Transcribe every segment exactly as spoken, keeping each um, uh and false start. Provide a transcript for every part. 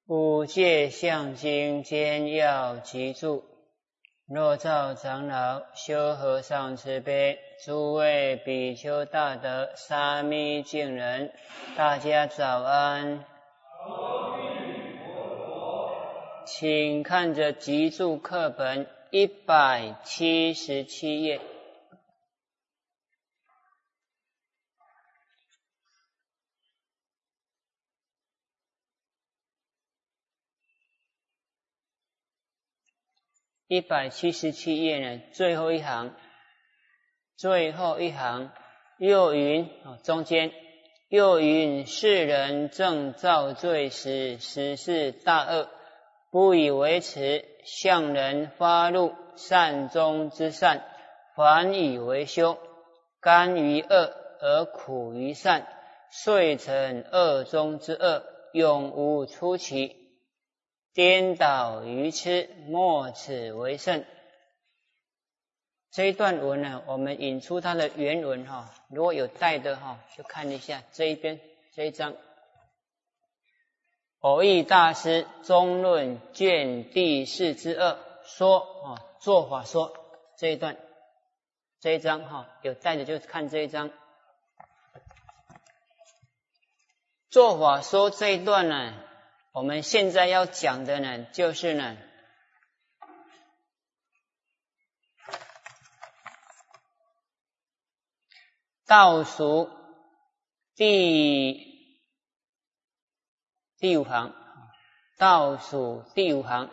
五戒相经兼要集注。若照长老、修和尚慈悲，诸位比丘大德、沙弥净人，大家早安。请看着集注课本一百七十七页。一百七十七页呢，最后一行，最后一行又云，中间又云：世人正造罪时，实是大恶，不以为耻，向人发怒，善中之善，反以为羞，甘于恶而苦于善，遂成恶中之恶，永无出期。颠倒愚痴，莫此为甚。这一段文呢，我们引出它的原文哈，如果有带的哈，就看一下这一边这一章。偶益大师中论卷第四之二说啊，做法说这一段这一章哈，有带的就看这一章。做法说这一段呢，我们现在要讲的呢，就是呢，倒数第第五行，倒数第五行，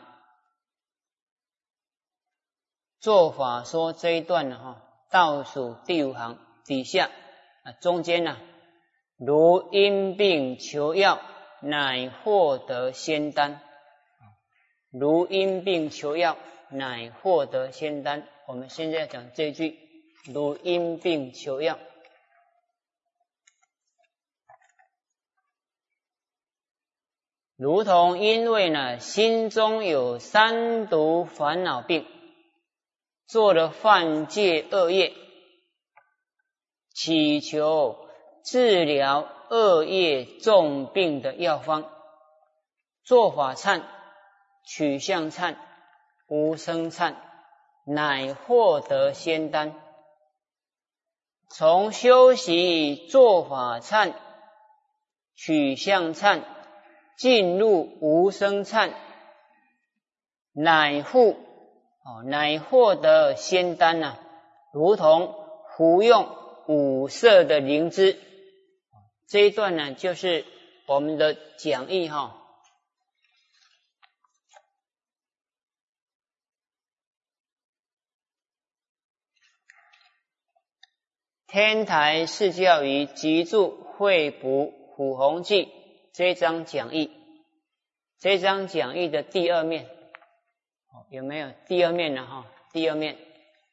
做法说这一段呢，哈，倒数第五行底下啊，中间呢，如因病求药，乃获得仙丹。如因病求药，乃获得仙丹。我们现在讲这句，如因病求药。如同因为呢，心中有三毒烦恼病，做了犯戒恶业，祈求治疗恶业重病的药方，做法忏、取相忏、无生忏，乃获得仙丹。从修习做法忏、取相忏进入无生忏，乃护哦，乃获得仙丹啊，如同服用五色的灵芝。这一段呢，就是我们的讲义哈。天台释教于集注会补虎弘记这一章讲义，这一章讲义的第二面，有没有第二面呢？哈，第二面，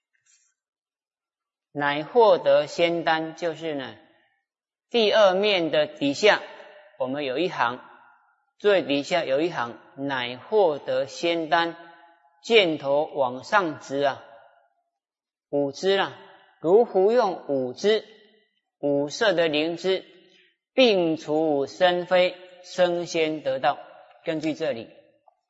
乃获得仙丹，就是呢，第二面的底下，我们有一行，最底下有一行，乃获得仙丹，箭头往上直啊，五支啊，如服用五支，五色的灵芝，病除生非，升仙得道。根据这里，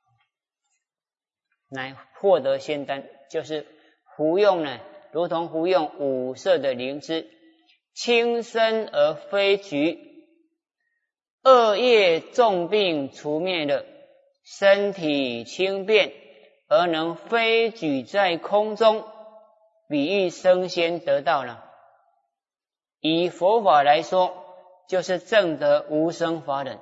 乃获得仙丹，就是服用呢，如同服用五色的灵芝，轻身而非局，恶业重病除灭了，身体轻便而能飞举在空中，比喻升仙得道了。以佛法来说，就是证得无生法忍，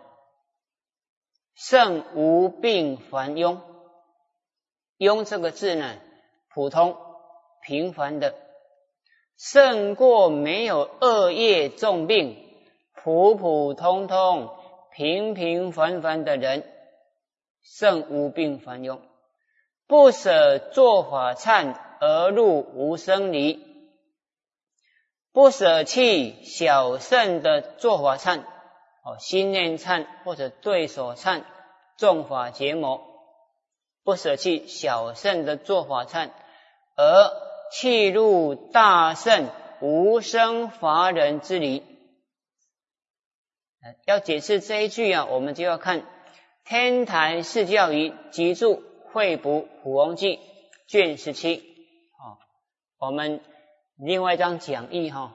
胜无病烦庸。庸这个字呢，普通平凡的，胜过没有恶业重病，普普通通平平凡凡的人，胜无病烦庸。不舍做法忏而入无生离，不舍弃小乘的做法忏，哦，心念忏或者对手忏、众法结魔，不舍弃小乘的做法忏，而弃入大乘无生法忍之理。要解释这一句啊，我们就要看天台释教仪集注会补普弘记卷十七。哦，我们另外一张讲义哈、哦，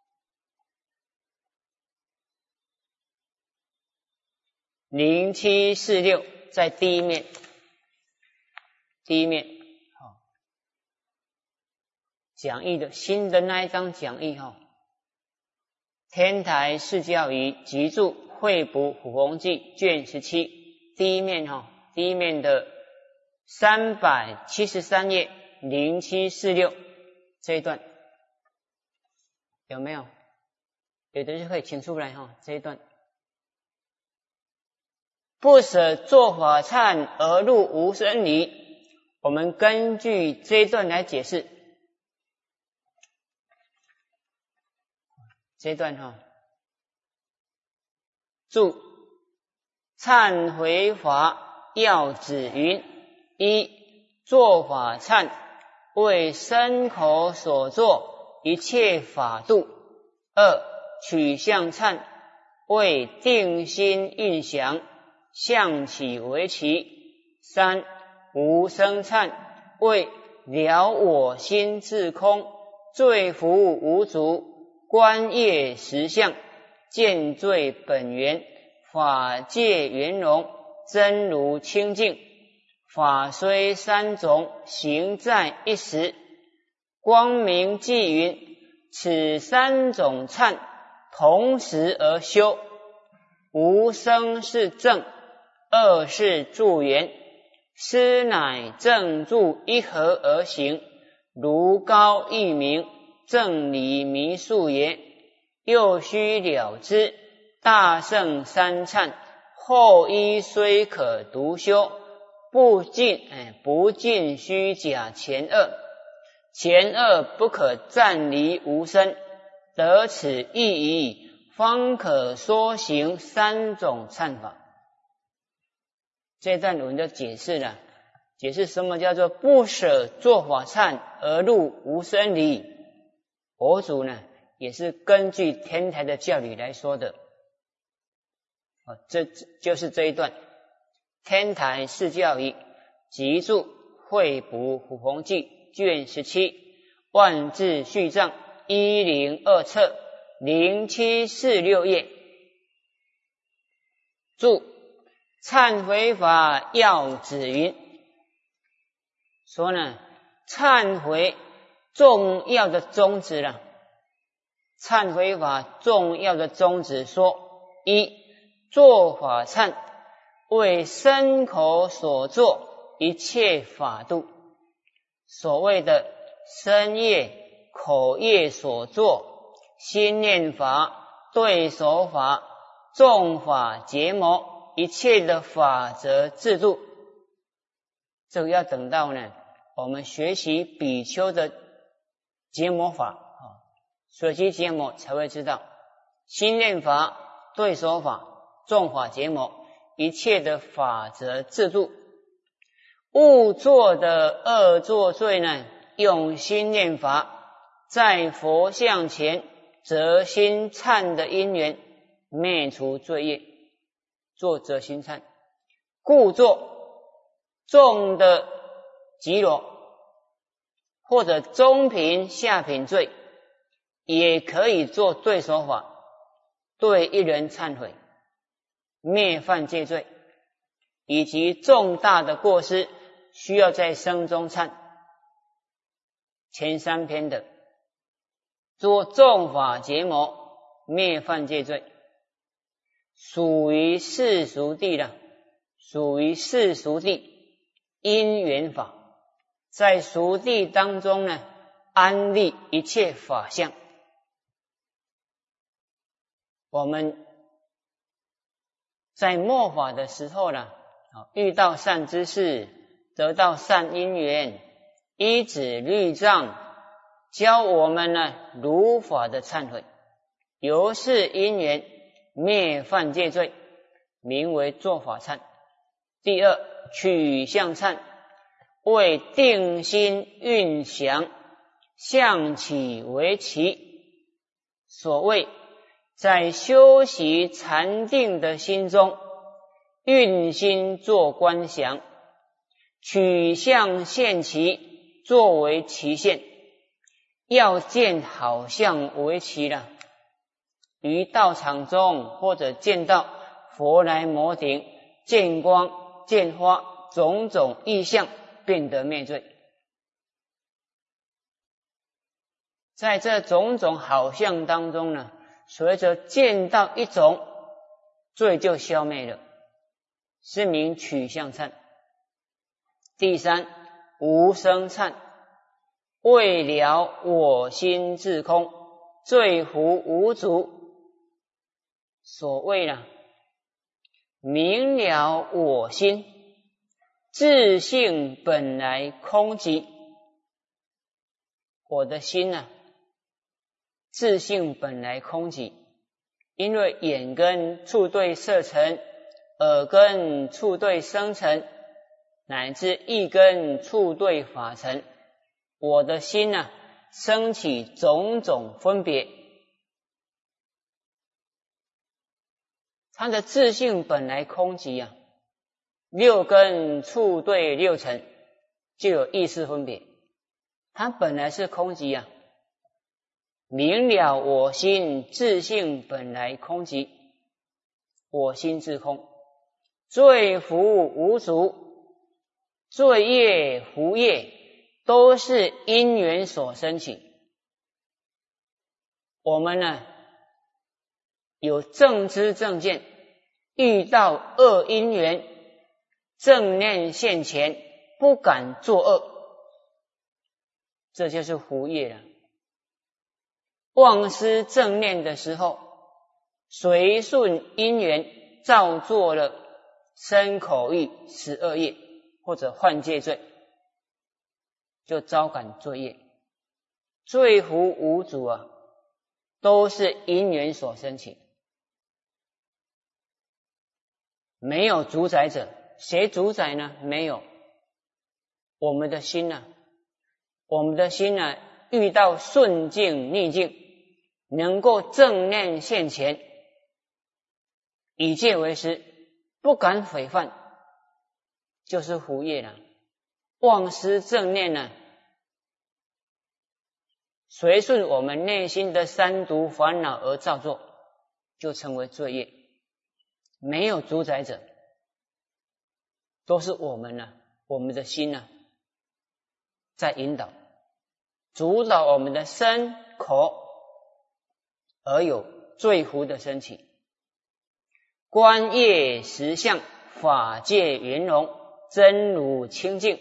零七四六在第一面，第一面，哦，讲义的新的那一张讲义哈、哦，天台释教仪集注会补普弘记卷十七。第一面哈、哦，第一面的三百七十三页零七四六这一段有没有？有的就可以请出来哈、哦，这一段不舍做法忏而入无生离，我们根据这一段来解释这一段哈、哦。注忏悔法要旨云：一、做法忏为身口所作一切法度；二、取相忏为定心印详，相起为奇；三、无生忏为了我心自空，罪福无足，观业实相，见罪本源，法界圆融，真如清净。法虽三种，行在一时。光明记云：此三种忏同时而修，无生是正，二是助缘，师乃正助一合而行，如高一明，正理弥数也。又须了知，大圣三忏后一虽可独修，不尽哎不尽虚假前二，前二不可暂离无生，得此意义，方可说行三种忏法。这段文就解释了，解释什么叫做不舍做法忏而入无生离。佛祖呢也是根据天台的教理来说的。啊，这就是这一段天台释教仪集注会补普弘记卷十七万字序藏一零二册零七四六页。注忏悔法要旨云，说呢忏悔重要的宗旨了。忏悔法重要的宗旨说：一、做法忏为身口所作一切法度。所谓的身业、口业所作，心念法、对手法、众法结魔，一切的法则制度，这个要等到呢我们学习比丘的结魔法随机结魔才会知道，心念法、对手法、众法结魔，一切的法则制度。误做的恶作罪呢，用心念法在佛像前择心忏的因缘，灭除罪业，做择心忏。故作重的极罗或者中品下品罪，也可以做对手法，对一人忏悔，灭犯戒罪，以及重大的过失需要在生中忏。前三篇的做众法结魔，灭犯戒罪，属于世俗谛了，属于世俗谛因缘法，在俗谛当中呢安立一切法相。我们在末法的时候呢，遇到善知识，得到善因缘，依止律藏，教我们呢如法的忏悔，由是因缘灭犯戒罪，名为做法忏。第二，取相忏为定心运详，相起为奇。所谓在修习禅定的心中， 运心作观想，取相现其作为其现，要见好相为其了。于道场中或者见到佛来摩顶，见光见花种种异象，便得灭罪。在这种种好相当中呢，随着见到一种，罪就消灭了，是名取相忏。第三，无生忏，为了我心自空，罪福无足。所谓呢，明了我心，自性本来空寂。我的心呢，自性本来空寂，因为眼根触对色尘，耳根触对声尘，乃至意根触对法尘，我的心呢，生起种种分别。它的自性本来空寂啊，六根触对六尘，就有意识分别。它本来是空寂啊，明了我心自性本来空寂，我心自空，罪福无足，罪业福业都是因缘所生起。我们呢，有正知正见，遇到恶因缘，正念现前，不敢作恶，这就是福业了。忘失正念的时候，随顺因缘造作了身口意十恶业，或者犯戒罪，就招感罪业。罪福无足啊，都是因缘所生起，没有主宰者。谁主宰呢？没有。我们的心呢？我们的心呢，遇到顺境逆境，能够正念现前，以戒为师，不敢毁犯，就是福业了。忘失正念呢，随顺我们内心的三毒烦恼而造作，就成为罪业。没有主宰者，都是我们呢、啊，我们的心呢、啊，在引导，主导我们的身口，而有罪福的升起。观业实相，法界圆融，真如清净。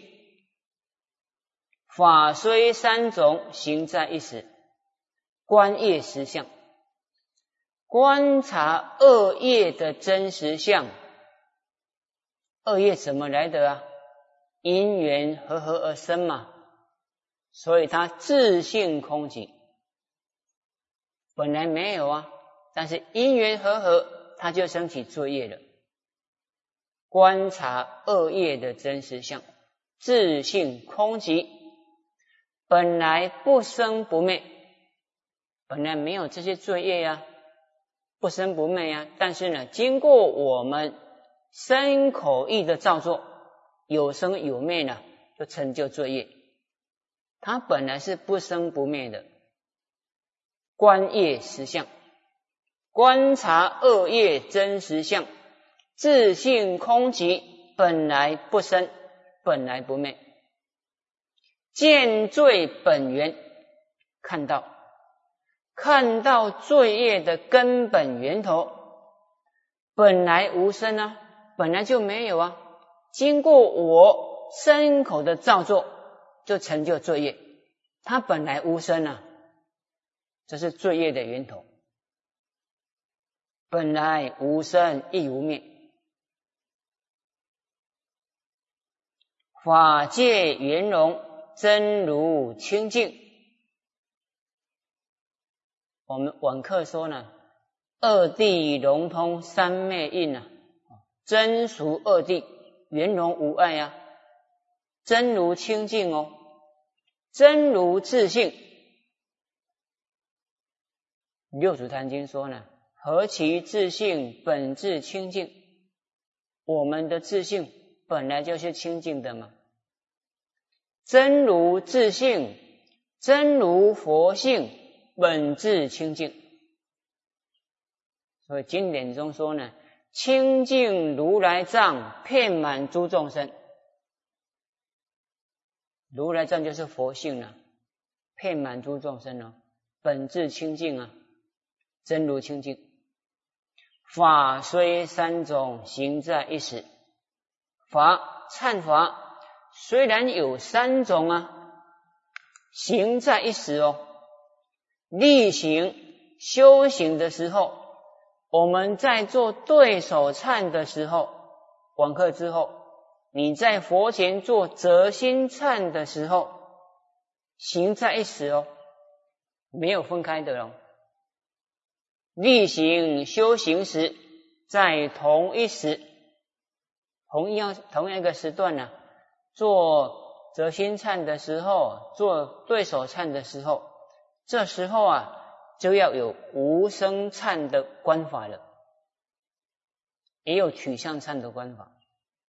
法虽三种，行在一时。观业实相，观察恶业的真实相。恶业怎么来的啊？因缘和合而生嘛，所以它自性空寂，本来没有啊，但是因缘和合，它就生起罪业了。观察恶业的真实相，自性空寂，本来不生不灭，本来没有这些罪业呀、啊，不生不灭呀、啊。但是呢，经过我们身口意的造作，有生有灭呢，就成就罪业。它本来是不生不灭的。观业实相，观察恶业真实相，自性空寂，本来不生，本来不灭。见罪本源，看到看到罪业的根本源头，本来无生啊，本来就没有啊，经过我身口的造作，就成就罪业。它本来无生啊，这是罪业的源头。本来无生亦无灭，法界圆融，真如清净。我们晚课说呢，二谛融通，三昧印啊，真俗二谛，圆融无碍啊，真如清净哦，真如自性。六祖坛经说呢，何其自性本自清净， 我们的自性本来就是清净的嘛，真如自性，真如佛性，本自清净。所以经典中说呢，清净如来藏，遍满诸众生。如来藏就是佛性啊，遍满诸众生哦，本自清净啊，真如清净。法虽三种，行在一时。法忏法虽然有三种啊，行在一时哦。力行修行的时候，我们在做对手忏的时候，广课之后，你在佛前做折心忏的时候，行在一时哦，没有分开的哦。力行修行时，在同一时，同样同样一个时段呢、啊，做折心忏的时候，做对手忏的时候，这时候啊，就要有无生忏的观法了，也有取向忏的观法。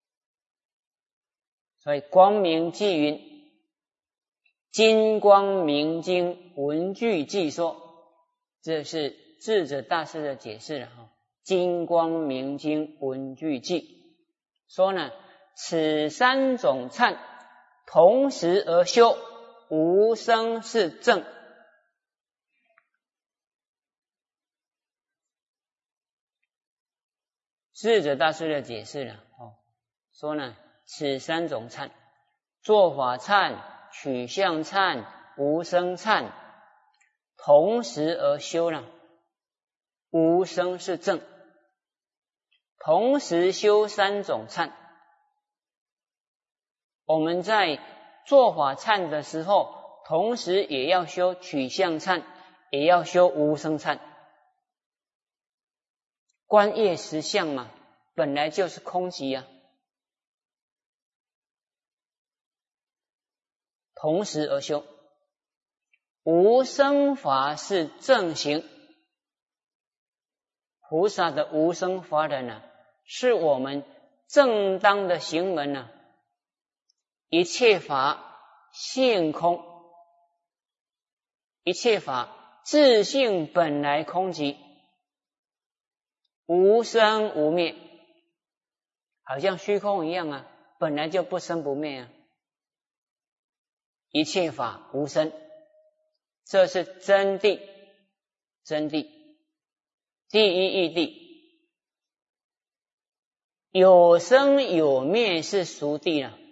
所以光明记云，金光明经文句记说，这是智者大师的解释了哈。金光明经文句记说呢，此三种忏同时而修，无生是正。智者大师的解释了哦，说呢，此三种忏，做法忏、取向忏、无生忏，同时而修了，无生是正。同时修三种忏，我们在做法忏的时候，同时也要修取向忏，也要修无生忏。观业实相嘛，本来就是空寂啊，同时而修。无生法是正行，菩萨的无生法忍呢、啊，是我们正当的行门呢、啊。一切法性空，一切法自性本来空寂，无生无灭，好像虚空一样啊，本来就不生不灭啊。一切法无生，这是真谛，真谛，第一义谛。有生有灭是俗谛啊，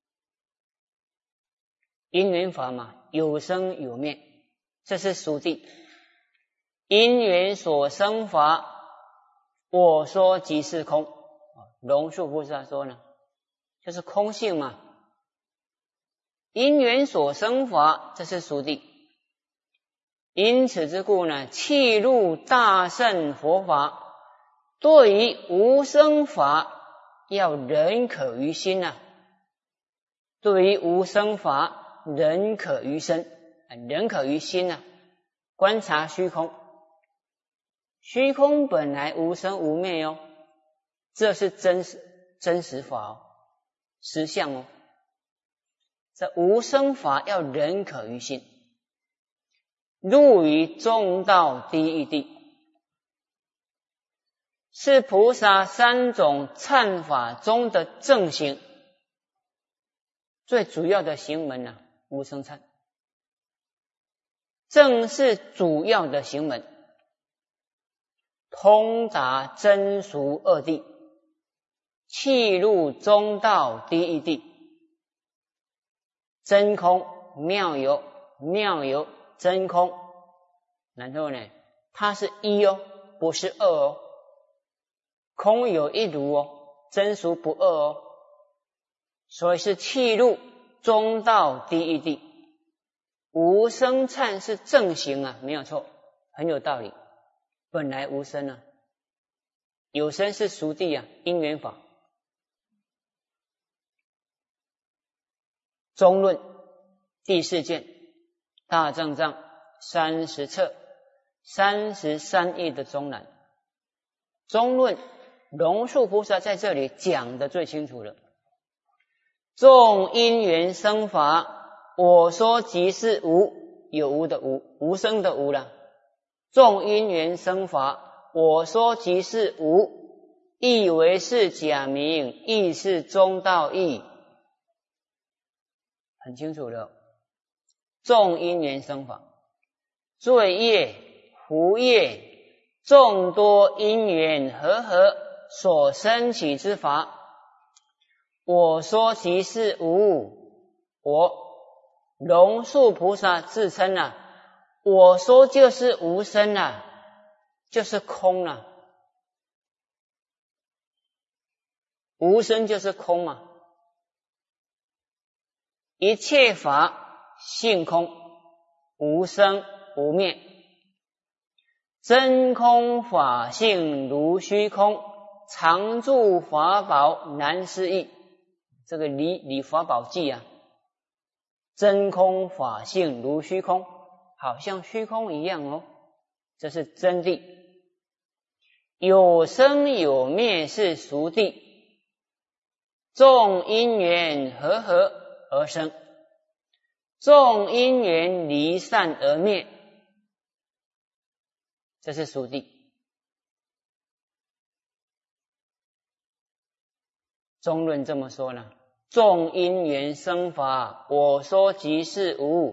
因缘法嘛，有生有灭，这是俗谛。因缘所生法，我说即是空。龙树菩萨说呢，就是空性嘛。因缘所生法，这是俗谛。因此之故呢，契入大乘佛法，对于无生法要忍可于心啊。对于无生法忍可于身，忍可于心啊。观察虚空，虚空本来无生无灭哦，这是真实真实法哦，实相哦。这无生法要忍可于心，入于中道第一谛，是菩萨三种忏法中的正行，最主要的行门啊，无生忏，正是主要的行门，通达真俗二谛，契入中道第一谛。真空妙有，妙有真空，然后呢，它是一哦，不是二哦，空有一如哦，真俗不二哦，所以是契入中道第一谛。无生忏是正行啊，没有错，很有道理。本来无生啊，有生是俗谛啊，因缘法。中论第四卷大正藏三十册三十三页的中栏，中论龙树菩萨在这里讲的最清楚了。众因缘生法，我说即是无，有无的无，无生的无了。众因缘生法，我说即是无，亦为是假名，亦是中道义。很清楚了。众因缘生法，罪业、福业，众多因缘和合所生起之法，我说即是无。我龙树菩萨自称啊，我说就是无生啊，就是空啊，无生就是空嘛。一切法性空，无生无灭，真空法性如虚空，常住法宝难思议。这个理理法宝记啊，真空法性如虚空，好像虚空一样哦，这是真谛。有生有灭是俗谛，众因缘和合而生，众因缘离散而灭，这是俗谛。中论这么说呢，众因缘生法，我说即是无，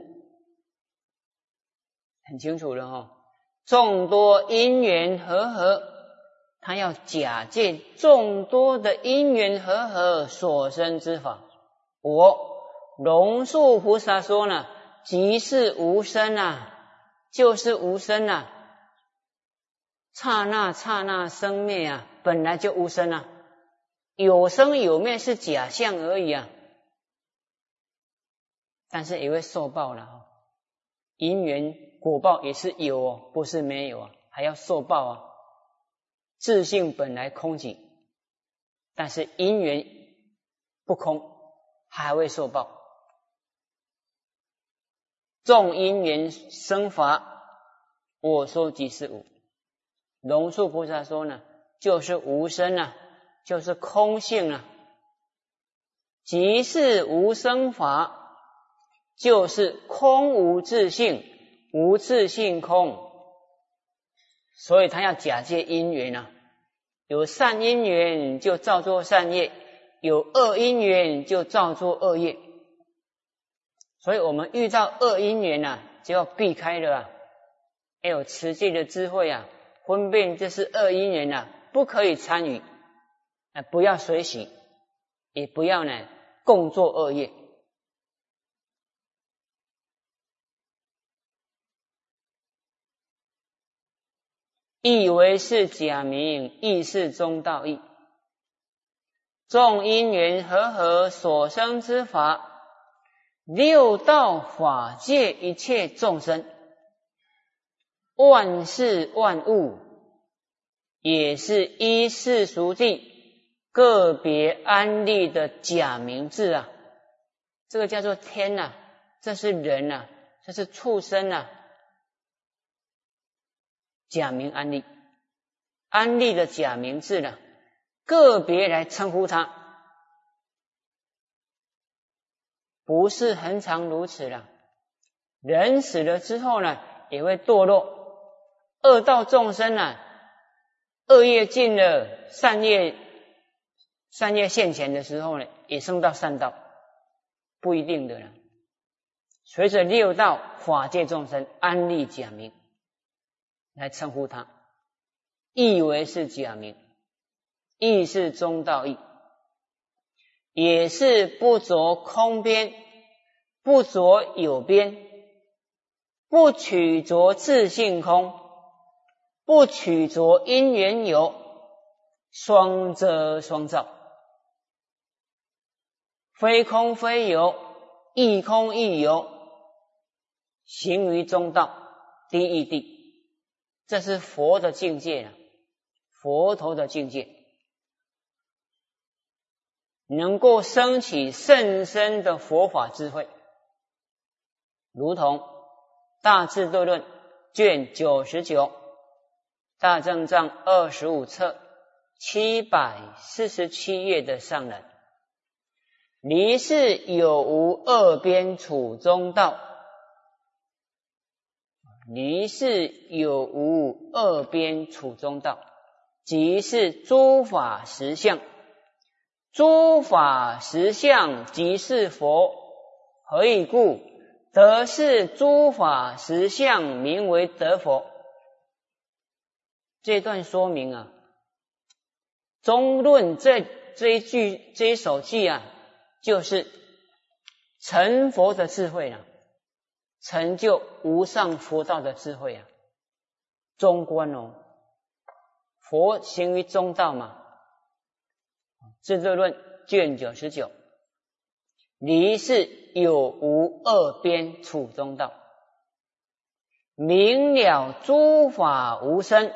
很清楚了哦。众多因缘和合，他要假借众多的因缘和合所生之法。我龙树菩萨说呢，即是无生啊，就是无生啊，刹那刹那生灭啊，本来就无生啊，有生有灭是假象而已啊，但是也会受报了哦。因缘果报也是有哦，不是没有啊，还要受报啊。自性本来空寂，但是因缘不空，还会受报。众因缘生法，我说即是无。龙树菩萨说呢，就是无生啊，就是空性啊。即是无生法，就是空无自性，无自性空。所以他要假借因缘啊，有善因缘就造作善业，有恶因缘就造作恶业。所以我们遇到恶因缘啊，就要避开了啊，要有持戒的智慧啊，分辨这是恶因缘啊，不可以参与，啊，不要随喜，也不要呢共作恶业。亦为是假名，亦是中道义。众因缘和合所生之法，六道法界一切众生，万事万物，也是依世俗谛个别安立的假名字啊。这个叫做天啊，这是人啊，这是畜生啊。假名安立，安立的假名字呢，个别来称呼它，不是恒常如此了。人死了之后呢，也会堕落，恶道众生啊，恶业尽了，善业善业现前的时候呢，也升到善道，不一定的了。随着六道法界众生安立假名来称呼他，亦为是假名，亦是中道义，也是不着空边，不着有边，不取着自性空，不取着因缘有，双遮双照，非空非有，亦空亦有，行于中道，第一谛。这是佛的境界啊，佛陀的境界，能够升起甚深的佛法智慧，如同大智度论卷九十九，大正藏二十五册七百四十七页的上人，离世有无二边处中道？离世有无二边处中道，即是诸法实相。诸法实相即是佛，何以故？得是诸法实相，名为得佛。这段说明啊，中论这这一句这一首句啊，就是成佛的智慧了、啊，成就无上佛道的智慧啊。中观哦，佛行于中道嘛。智度论卷九十九，离世有无二边处中道，明了诸法无生，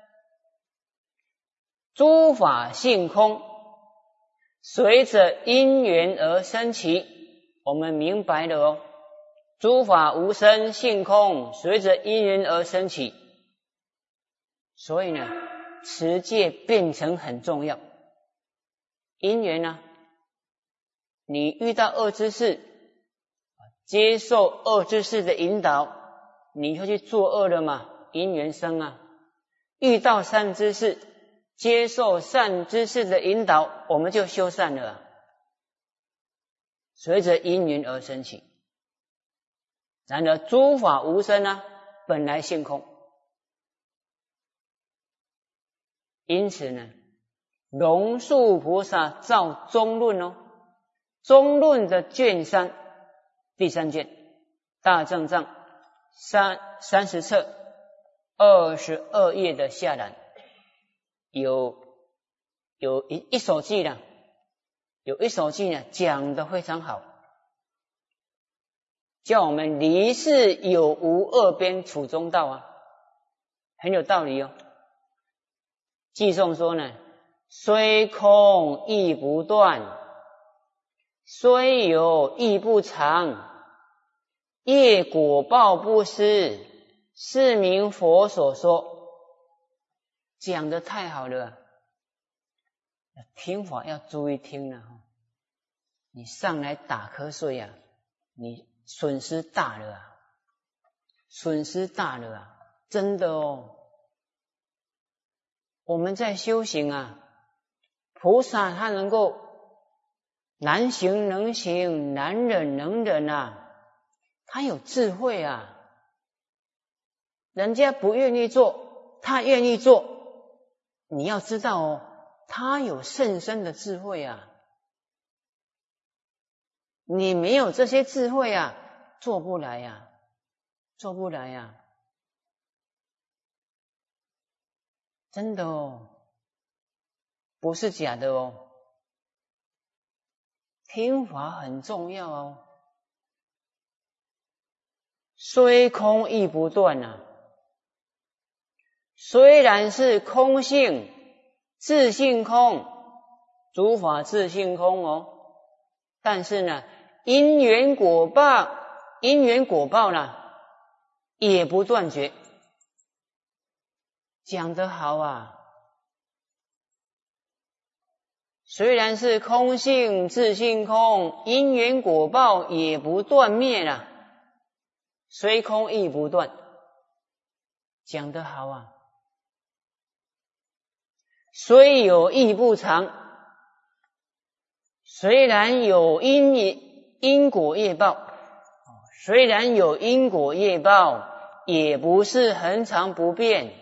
诸法性空，随着因缘而生起。我们明白了哦，诸法无生性空，随着因缘而生起。所以呢，持戒变成很重要。因缘呢、啊，你遇到恶知识，接受恶知识的引导，你就去作恶了嘛，因缘生啊。遇到善知识，接受善知识的引导，我们就修善了啊。随着因缘而生起。然而诸法无生啊，本来性空。因此呢，龙树菩萨造中论哦，中论的卷三，第三卷，大正藏三三十册二十二页的下栏，有有一一首偈呢，有一首偈呢讲得非常好，叫我们离世有无二边处中道啊，很有道理哦。偈颂说呢，虽空亦不断，虽有亦不常，业果报不失，是名佛所说。讲得太好了、啊，听法要注意听了、啊、你上来打瞌睡啊，你损失大了啊，损失大了啊，真的哦。我们在修行啊，菩萨他能够难行能行，难忍能忍啊，他有智慧啊。人家不愿意做，他愿意做，你要知道哦，他有甚深的智慧啊。你没有这些智慧啊，做不来啊，做不来啊。真的哦，不是假的哦。听法很重要哦。虽空亦不断啊，虽然是空性，自性空，诸法自性空哦，但是呢，因缘果报，因缘果报呢，也不断绝。讲得好啊！虽然是空性自性空，因缘果报也不断灭了，虽空亦不断。讲得好啊！虽有亦不常，虽然有因因果业报，虽然有因果业报，也不是恒常不变。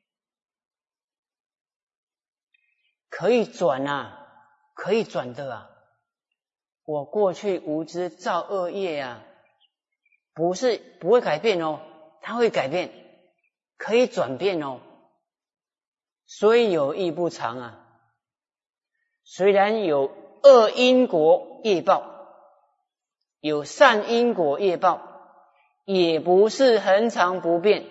可以转啊，可以转的啊。我过去无知造恶业啊，不是不会改变哦，它会改变，可以转变哦。虽有亦不常啊，虽然有恶因果业报，有善因果业报，也不是恒常不变。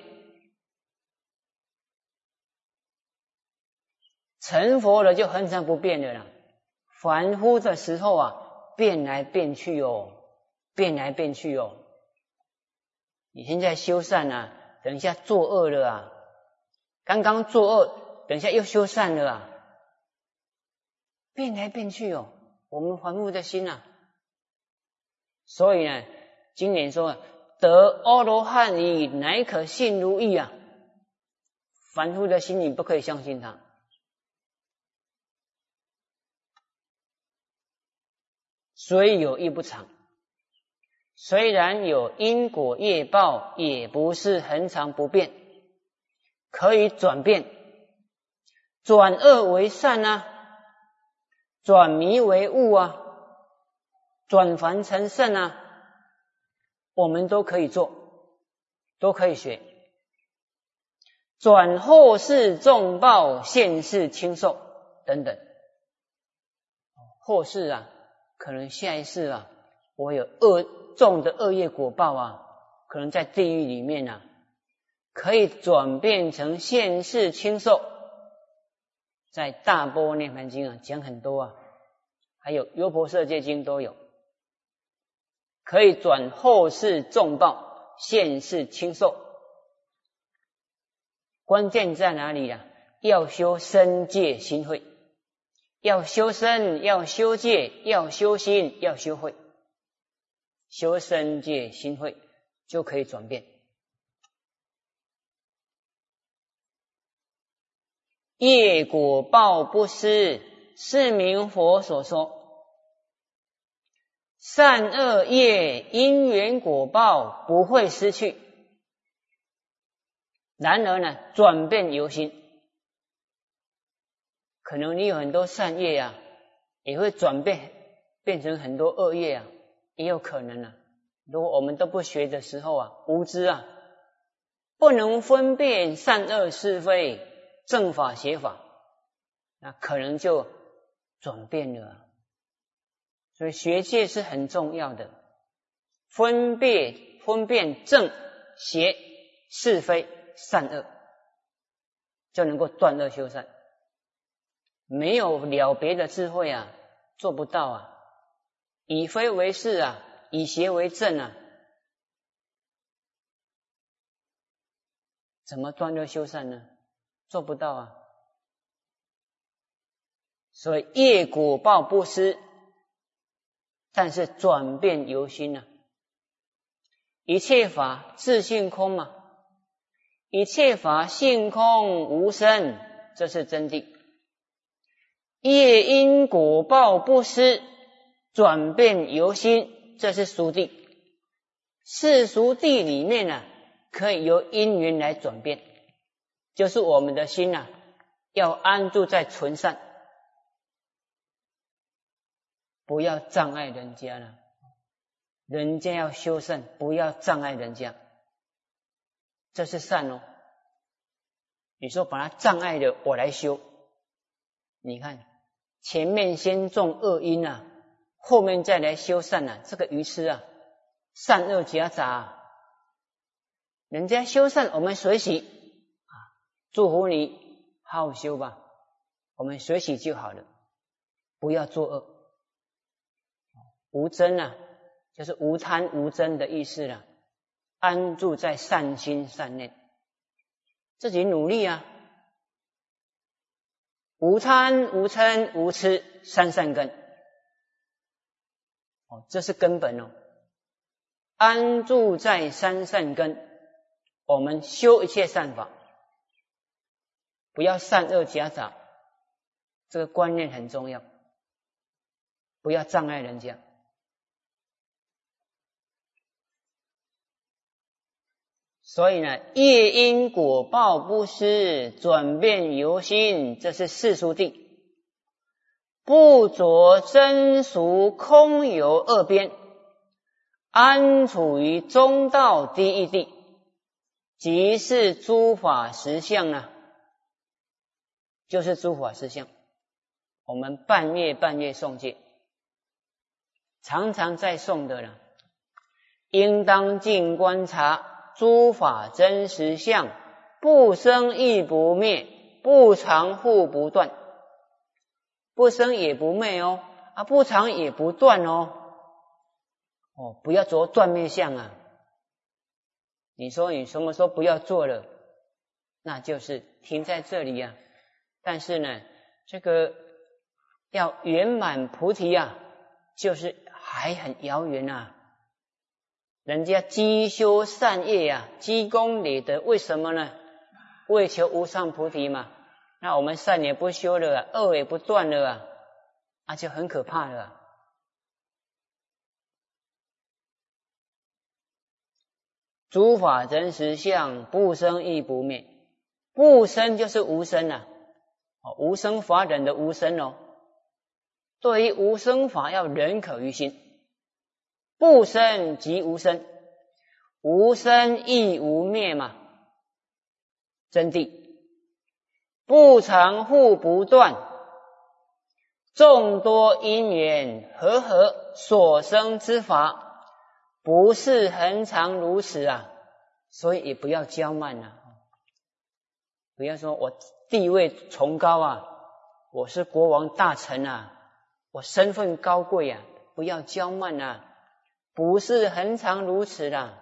成佛了就恒常不变的啦，凡夫的时候啊，变来变去哦，变来变去哦。你现在修善啊，等一下作恶了啊，刚刚作恶，等一下又修善了啊， 变来变去哦，我们凡夫的心啊。所以呢，经典说得阿罗汉矣，乃可信如意啊。凡夫的心你不可以相信他。虽有亦不常，虽然有因果业报，也不是恒常不变，可以转变，转恶为善啊，转迷为悟啊，转凡成圣啊，我们都可以做，都可以学。转后世重报，现世轻受等等。后世啊，可能下一世啊，我有恶重的恶业果报啊，可能在地狱里面啊，可以转变成现世轻受。在大般涅盘经啊讲很多啊，还有优婆塞戒经都有，可以转后世重报，现世轻受。关键在哪里啊？要修身戒心慧，要修身，要修戒，要修心，要修慧。修身戒心慧就可以转变。业果报不失，是名佛所说。善恶业因缘果报不会失去，然而呢，转变由心。可能你有很多善业啊，也会转变变成很多恶业啊，也有可能啊。如果我们都不学的时候啊，无知啊，不能分辨善恶是非、正法邪法，那可能就转变了。所以学戒是很重要的，分辨分辨正邪是非善恶，就能够断恶修善。没有了别的智慧啊，做不到啊。以非为是啊，以邪为正啊，怎么断恶修善呢？做不到啊。所以业果报不失，但是转变由心啊。一切法自性空嘛，一切法性空无生，这是真谛。业因果报不失，转变由心，这是俗谛。世俗谛里面啊，可以由因缘来转变，就是我们的心啊，要安住在纯善，不要障碍人家了。人家要修善，不要障碍人家，这是善哦。你说把它障碍了，我来修，你看前面先种恶因啊，后面再来修善啊，这个愚痴啊，善恶夹杂啊。人家修善，我们随喜啊，祝福你好好修吧，我们随喜就好了，不要作恶。无争啊，就是无贪无争的意思啦，安住在善心善念，自己努力啊。无贪无嗔无痴三善根，哦，这是根本哦。安住在三善根，我们修一切善法，不要善恶夹杂，这个观念很重要，不要障碍人家。所以呢，业因果报不失，转变由心，这是世俗谛。不着真俗空有二边，安处于中道第一谛，即是诸法实相啊，就是诸法实相。我们半夜半夜诵戒，常常在诵的了，应当尽观察诸法真实相，不生亦不灭，不常互不断。不生也不灭哦，啊，不常也不断哦。哦，不要着断灭相啊。你说你什么时候不要做了，那就是停在这里啊。但是呢，这个要圆满菩提啊，就是还很遥远啊。人家积修善业啊，积功累德，为什么呢？为求无上菩提嘛。那我们善也不修了啊，恶也不断了啊，那就很可怕了啊。诸法真实相，不生亦不灭。不生就是无生啊，无生法忍的无生哦。对于无生法要忍可于心，不生即无生，无生亦无灭嘛。真谛不常互不断，众多因缘和合所生之法，不是恒常如此啊。所以也不要骄慢啊，不要说我地位崇高啊，我是国王大臣啊，我身份高贵啊，不要骄慢啊，不是恒常如此啦，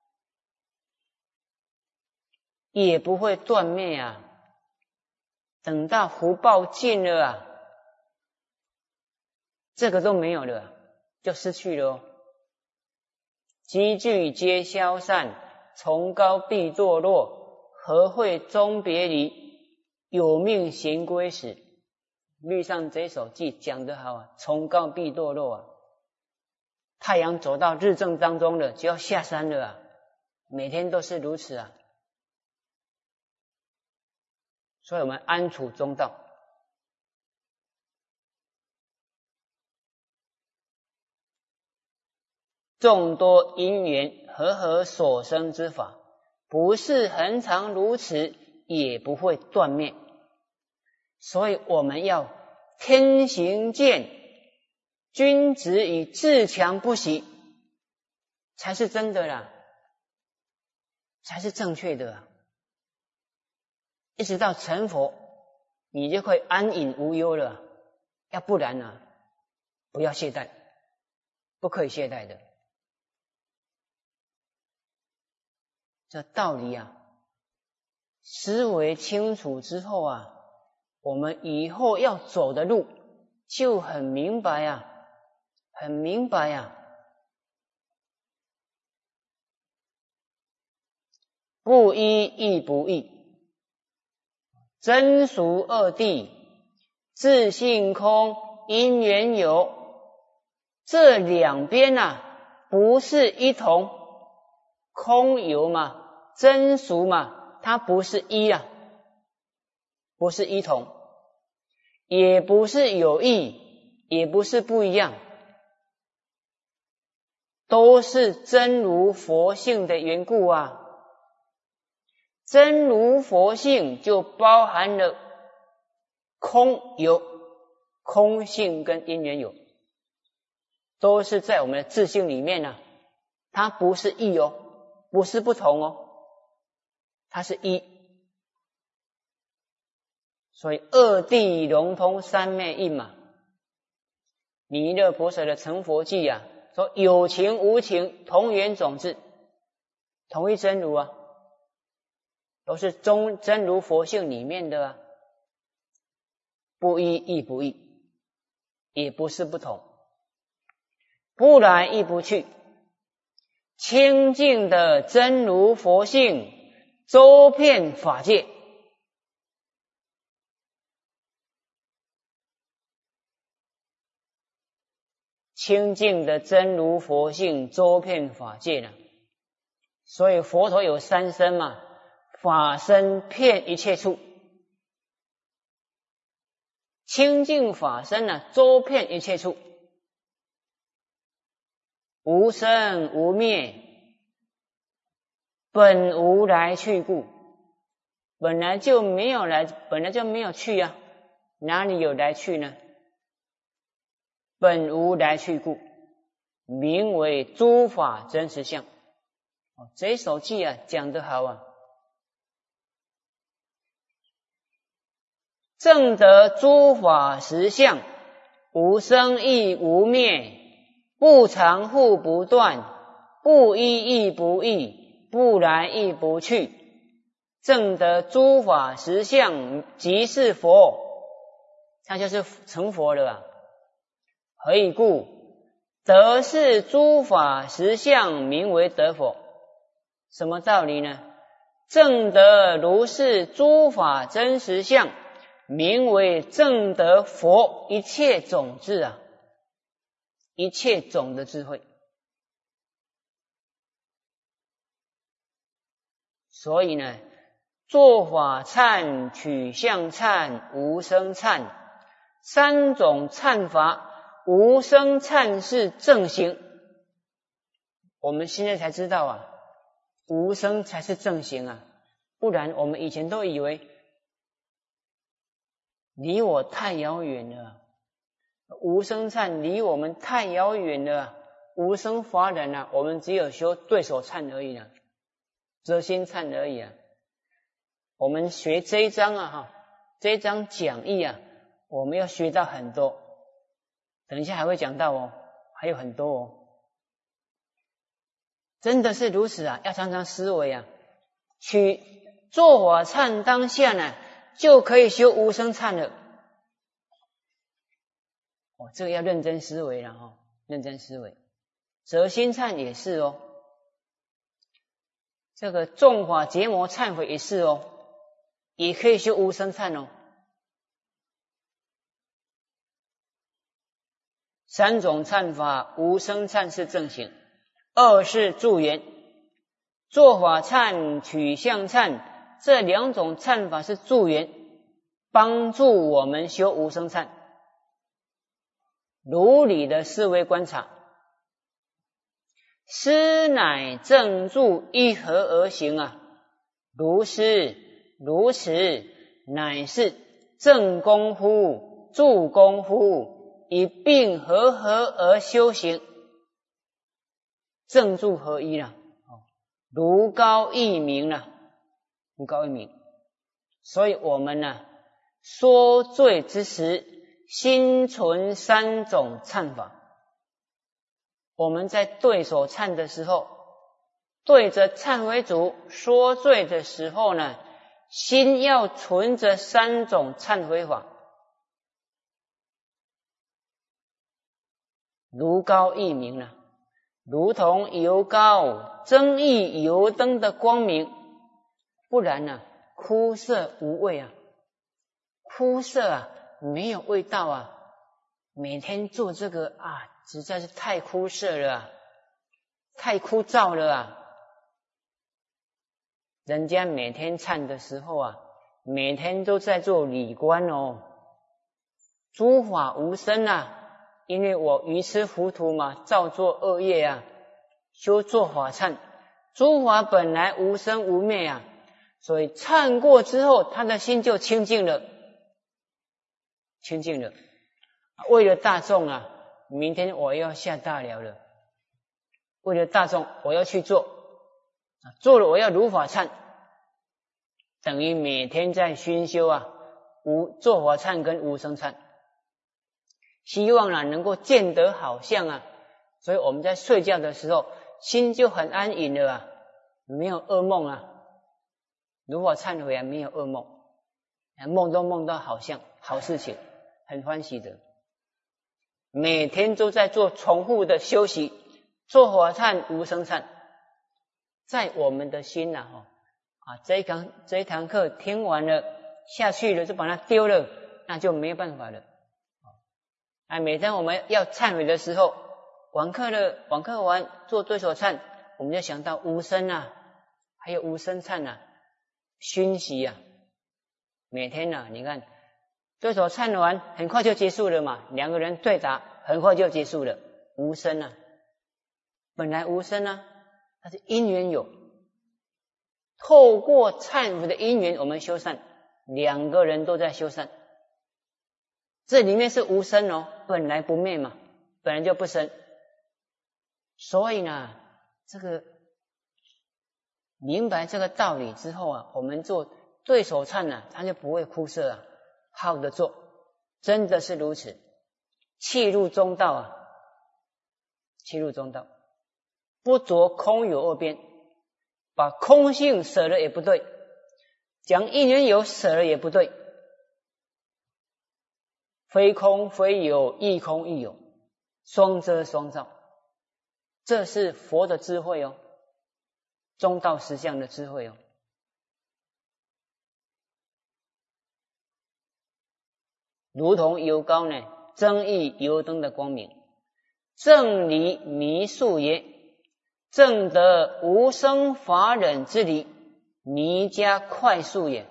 也不会断灭啊。等到福报尽了啊，这个都没有了啊，就失去了哦。积聚皆消散，崇高必堕落，何会终别离？有命行归时。律上这首偈讲得好啊，崇高必堕落啊。太阳走到日正当中了，就要下山了啊，每天都是如此啊。所以我们安处中道。众多因缘和合所生之法，不是恒常如此，也不会断灭。所以我们要天行健，君子以自强不息，才是真的啦，才是正确的啊。一直到成佛，你就可以安隐无忧了。要不然呢、啊，不要懈怠，不可以懈怠的。这道理啊，思维清楚之后啊，我们以后要走的路就很明白啊，很明白啊。不一亦不异，真俗二谛，自性空，因缘有，这两边啊，不是一同，空有嘛，真俗嘛，它不是一啊，不是一同，也不是有异，也不是不一样，都是真如佛性的缘故啊。真如佛性就包含了空有、空性跟因缘有，都是在我们的自性里面啊，它不是异哦，不是不同哦，它是一。所以二谛融通，三昧一嘛。弥勒菩萨的成佛记啊，说有情无情同源种子，同一真如啊，都是中真如佛性里面的啊，不一亦不异，也不是不同，不来亦不去，清净的真如佛性周遍法界。清净的真如佛性周遍法界呢，所以佛陀有三身嘛，法身遍一切处，清净法身呢，周遍一切处，无生无灭，本无来去故，本来就没有来，本来就没有去啊，哪里有来去呢？本无来去故，名为诸法真实相。哦，这一首偈啊，讲得好啊。证得诸法实相，无生亦无灭，不常互不断，不一亦不异，不来亦不去。证得诸法实相，即是佛。 他就是成佛了啊。何以故？得是诸法实相，名为得佛。什么道理呢？正得如是诸法真实相，名为正得佛一切种智啊，一切种的智慧。所以呢，作法忏、取相忏、无生忏三种忏法，无生忏是正行。我们现在才知道啊，无生才是正行啊，不然我们以前都以为离我太遥远了，无生忏离我们太遥远了，无生法忍啊，我们只有修对手忏而已啊，折心忏而已啊。我们学这一章啊哈，这一章讲义啊，我们要学到很多，等一下还会讲到哦，还有很多哦。真的是如此啊，要常常思维啊，取做法忏当下呢，就可以修无生忏了。哦，这个要认真思维了哈、哦，认真思维。折心忏也是哦，这个众法结魔忏悔也是哦，也可以修无生忏哦。三种忏法，无生忏是正行，二是助缘。做法忏、取相忏这两种忏法是助缘，帮助我们修无生忏。如理的思维观察，师乃正助一合而行啊，如是如此，乃是正功夫、助功夫，一并合合而修行，正助合一啦，如高益明啦，如高益明。所以我们呢，说罪之时，心存三种忏法。我们在对手忏的时候，对着忏悔主说罪的时候呢，心要存着三种忏悔法，如高益明了，如同油膏增益油灯的光明，不然呢、啊，枯涩无味啊，枯涩啊，没有味道啊。每天做这个啊，实在是太枯涩了啊，太枯燥了啊。人家每天忏的时候啊，每天都在做理观哦，诸法无生啊，因为我愚痴糊涂嘛，造作恶业啊，修做法忏，诸法本来无生无灭啊，所以忏过之后，他的心就清净了，清净了。为了大众啊，明天我要下大寮了，为了大众我要去做，做了我要如法忏，等于每天在熏修啊，无做法忏跟无生忏，希望啊能够见得好相啊，所以我们在睡觉的时候心就很安隐了啊，没有噩梦啊，如法忏悔啊，没有噩梦，梦都梦到好相好事情，很欢喜的。每天都在做重复的修习，做法忏、无生忏，在我们的心啊，哈啊，这一堂这一堂课听完了，下去了就把它丢了，那就没有办法了。啊，每当我们要忏悔的时候，晚课了，晚课完做对手忏，我们就想到无生啊，还有无生忏啊，熏习啊，每天啊，你看。对手忏完很快就结束了嘛，两个人对答很快就结束了，无生啊，本来无生啊，但是因缘有，透过忏悔的因缘我们修善，两个人都在修善，这里面是无生哦，本来不灭嘛，本来就不生，所以呢，这个明白这个道理之后啊，我们做对手忏呢、啊，他就不会枯涩啊，好的做，真的是如此，契入中道啊，契入中道，不着空有二边，把空性舍了也不对，讲因缘有舍了也不对， 非空非有，亦空亦有，双遮双照，这是佛的智慧哦，中道实相的智慧哦。如同油膏呢，增益油灯的光明，正离迷宿也，正得无生法忍之理，弥加快速也。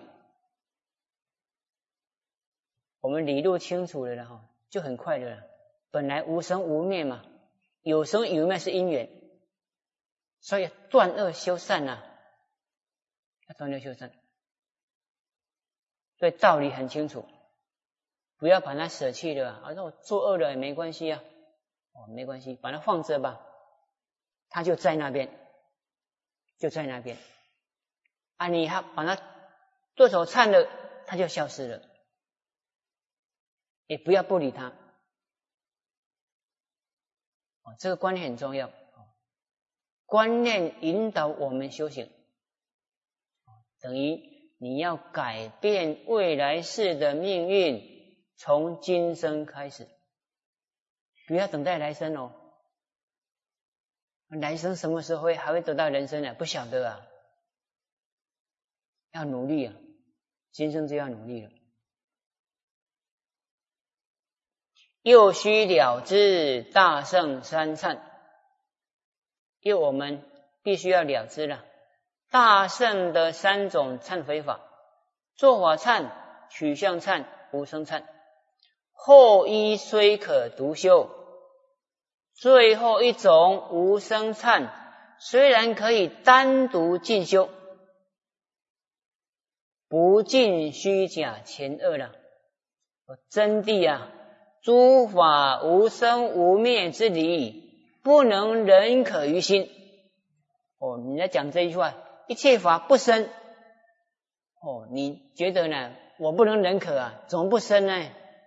我们理路清楚了哈，就很快的了。本来无生无灭嘛，有生有灭是因缘，所以断恶修善啊，要断恶修善。所以道理很清楚，不要把它舍弃了啊！说我做恶了也没关系啊，哦，没关系，把它放着吧，它就在那边，就在那边啊！你还把它剁手忏了，它就消失了。也不要不理它，哦，这个观念很重要。观念引导我们修行，等于你要改变未来世的命运，从今生开始，不要等待来生哦。来生什么时候会还会得到人生呢？不晓得啊，要努力啊，今生就要努力了。又须了知大圣三忏，因为我们必须要了知了大圣的三种忏悔法：作法忏、取向忏、无生忏。后一虽可独修，最后一种无生忏虽然可以单独进修，不尽虚假前二了。真谛啊，诸法无生无灭之理，不能忍可于心。哦，你在讲这一句话，一切法不生。哦，你觉得呢？我不能忍可啊，怎么不生呢？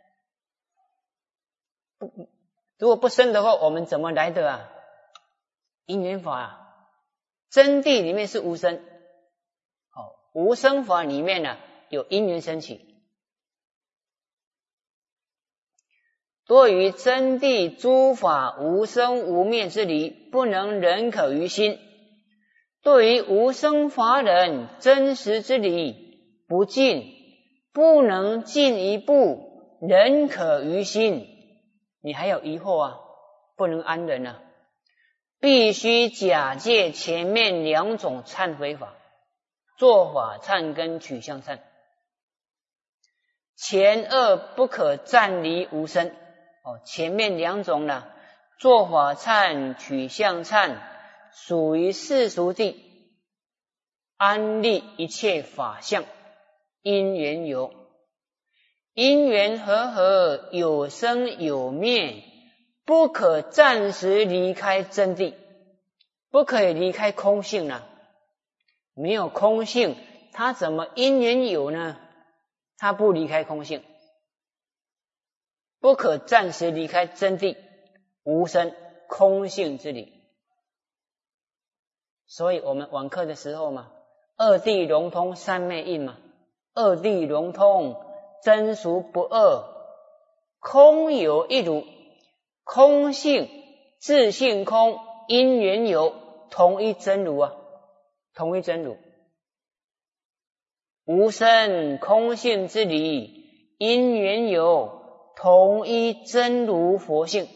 不，如果不生的话，我们怎么来的啊？因缘法啊，真谛里面是无生。哦，无生法里面呢，有因缘生起。对于真谛诸法无生无灭之理，不能忍可于心；对于无生法忍真实之理，不进，不能进一步忍可于心。你还有疑惑啊，不能安忍啊，必须假借前面两种忏悔法：作法忏跟取向忏。前二不可暂离无生。哦，前面两种呢，作法忏、取向忏，属于世俗谛，安立一切法相，因缘有，因缘和合，有生有灭，不可暂时离开真谛，不可以离开空性啊。没有空性，它怎么因缘有呢？它不离开空性。不可暂时离开真谛无生空性之理。所以我们往课的时候嘛，二谛融通三昧印嘛，二谛融通真俗不二，空有一如，空性自性空，因缘有，同一真如啊，同一真如。无生空性之理，因缘有，同一真如佛性。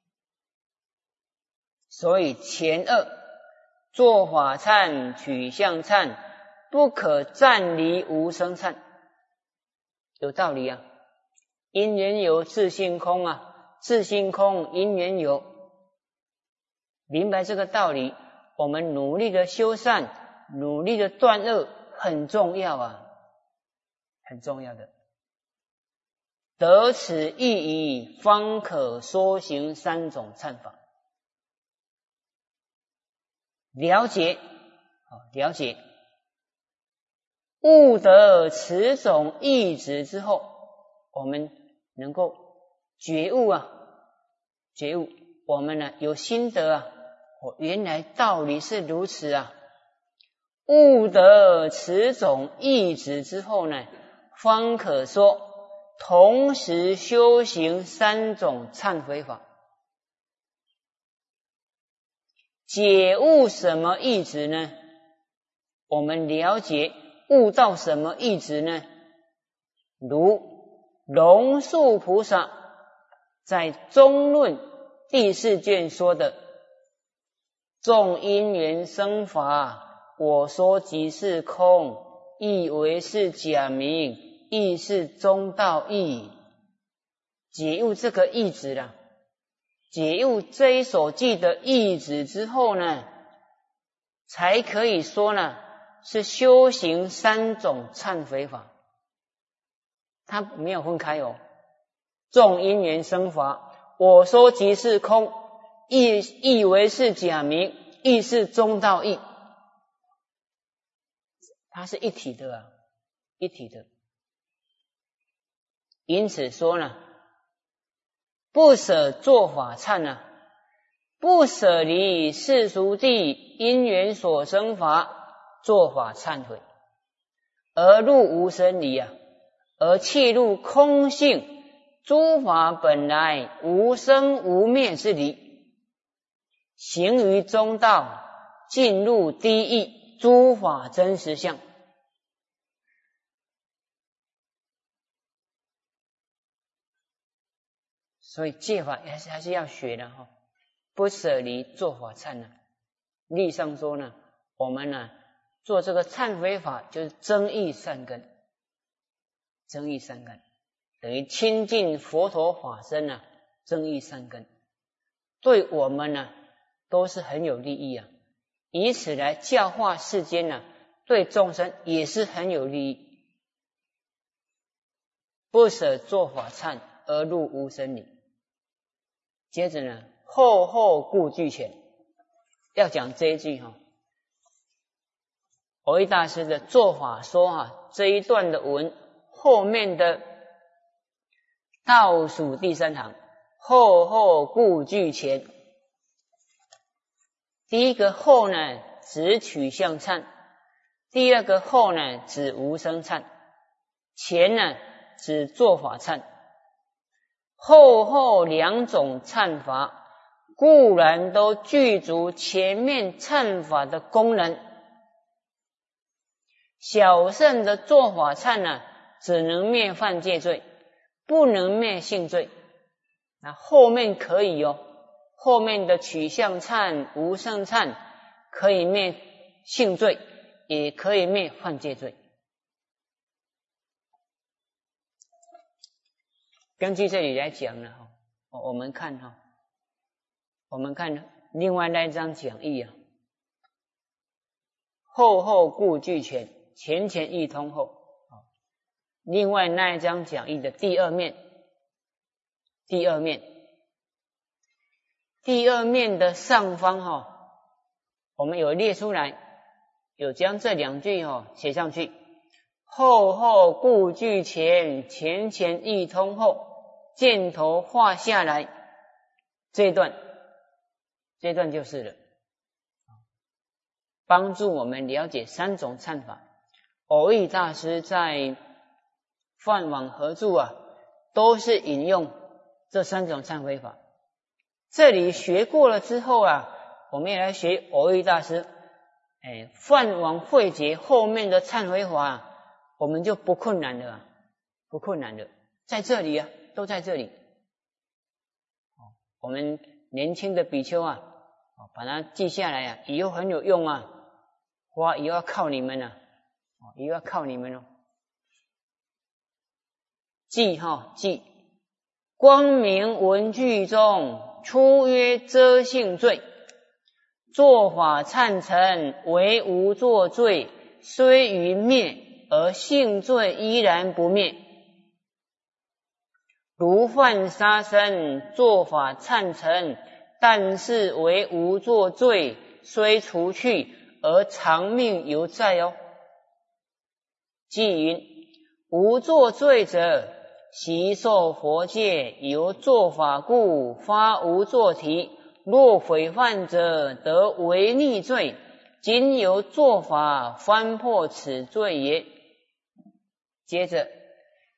所以前二作法忏、取向忏，不可暂离无生忏，有道理啊。因缘有，自性空啊，自性空，因缘有。明白这个道理，我们努力的修善，努力的断恶，很重要啊，很重要的。得此意义，方可说行三种忏法。了解，了解，悟得此种意旨之后，我们能够觉悟啊，觉悟，我们呢有心得啊，哦，原来道理是如此啊。悟得此种意旨之后呢，方可说同时修行三种忏悔法。解悟什么意思呢？我们了解悟到什么意思呢？如龙树菩萨在中论第四卷说的众因缘生法，我说即是空，亦为是假名，亦是中道义。解悟这个义子啦，解悟这一首偈的义子之后呢，才可以说呢是修行三种忏悔法。它没有分开哦，众因缘生法，我说即是空，亦亦为是假名，亦是中道义。它是一体的啊，一体的。因此说呢，不舍做法忏啊，不舍离世俗地因缘所生法，做法忏悔，而入无生理啊，而契入空性，诸法本来无生无灭之理，行于中道，进入第一诸法真实相。所以戒法还是还是要学的哈，不舍离做法忏呢。例上说呢，我们呢做这个忏悔法就是增益善根，增益善根等于亲近佛陀法身呢，增益善根，对我们呢都是很有利益啊。以此来教化世间呢，对众生也是很有利益。不舍做法忏而入无生理。接着呢，后后故俱全，要讲这一句哈。蕅益大师的做法说啊，这一段的文后面的倒数第三行，后后故俱全。第一个后呢，指取向忏；第二个后呢，指无生忏；前呢，指做法忏。后后两种忏法固然都具足前面忏法的功能，小乘的做法忏呢，只能灭犯戒罪，不能灭性罪。那后面可以哦，后面的取向忏、无生忏可以灭性罪，也可以灭犯戒罪。根据这里来讲呢，我们看哈，我们看另外那一张讲义啊，后后故俱全，前前亦通后。另外那一张讲义的第二面，第二面，第二面的上方哈，我们有列出来，有将这两句哈写上去。后后故俱全，前前亦通后。箭头画下来，这一段，这一段就是了，帮助我们了解三种忏法。蕅益大师在梵网合著啊，都是引用这三种忏悔法。这里学过了之后啊，我们也来学蕅益大师，哎，梵网汇结后面的忏悔法啊，我们就不困难了，不困难了，在这里啊。都在这里，我们年轻的比丘啊，把它记下来啊，以后很有用啊！哇，以后要靠你们了，以后要靠你们了。记哈记，光明文句中出曰遮性罪，做法忏成为无作罪，虽于灭，而性罪依然不灭。如犯杀生，做法忏成，但是为无作罪，虽除去，而长命犹在哦。即云：无作罪者，习受佛戒，由做法故发无作体；若毁犯者，得违逆罪。今由做法翻破此罪也。接着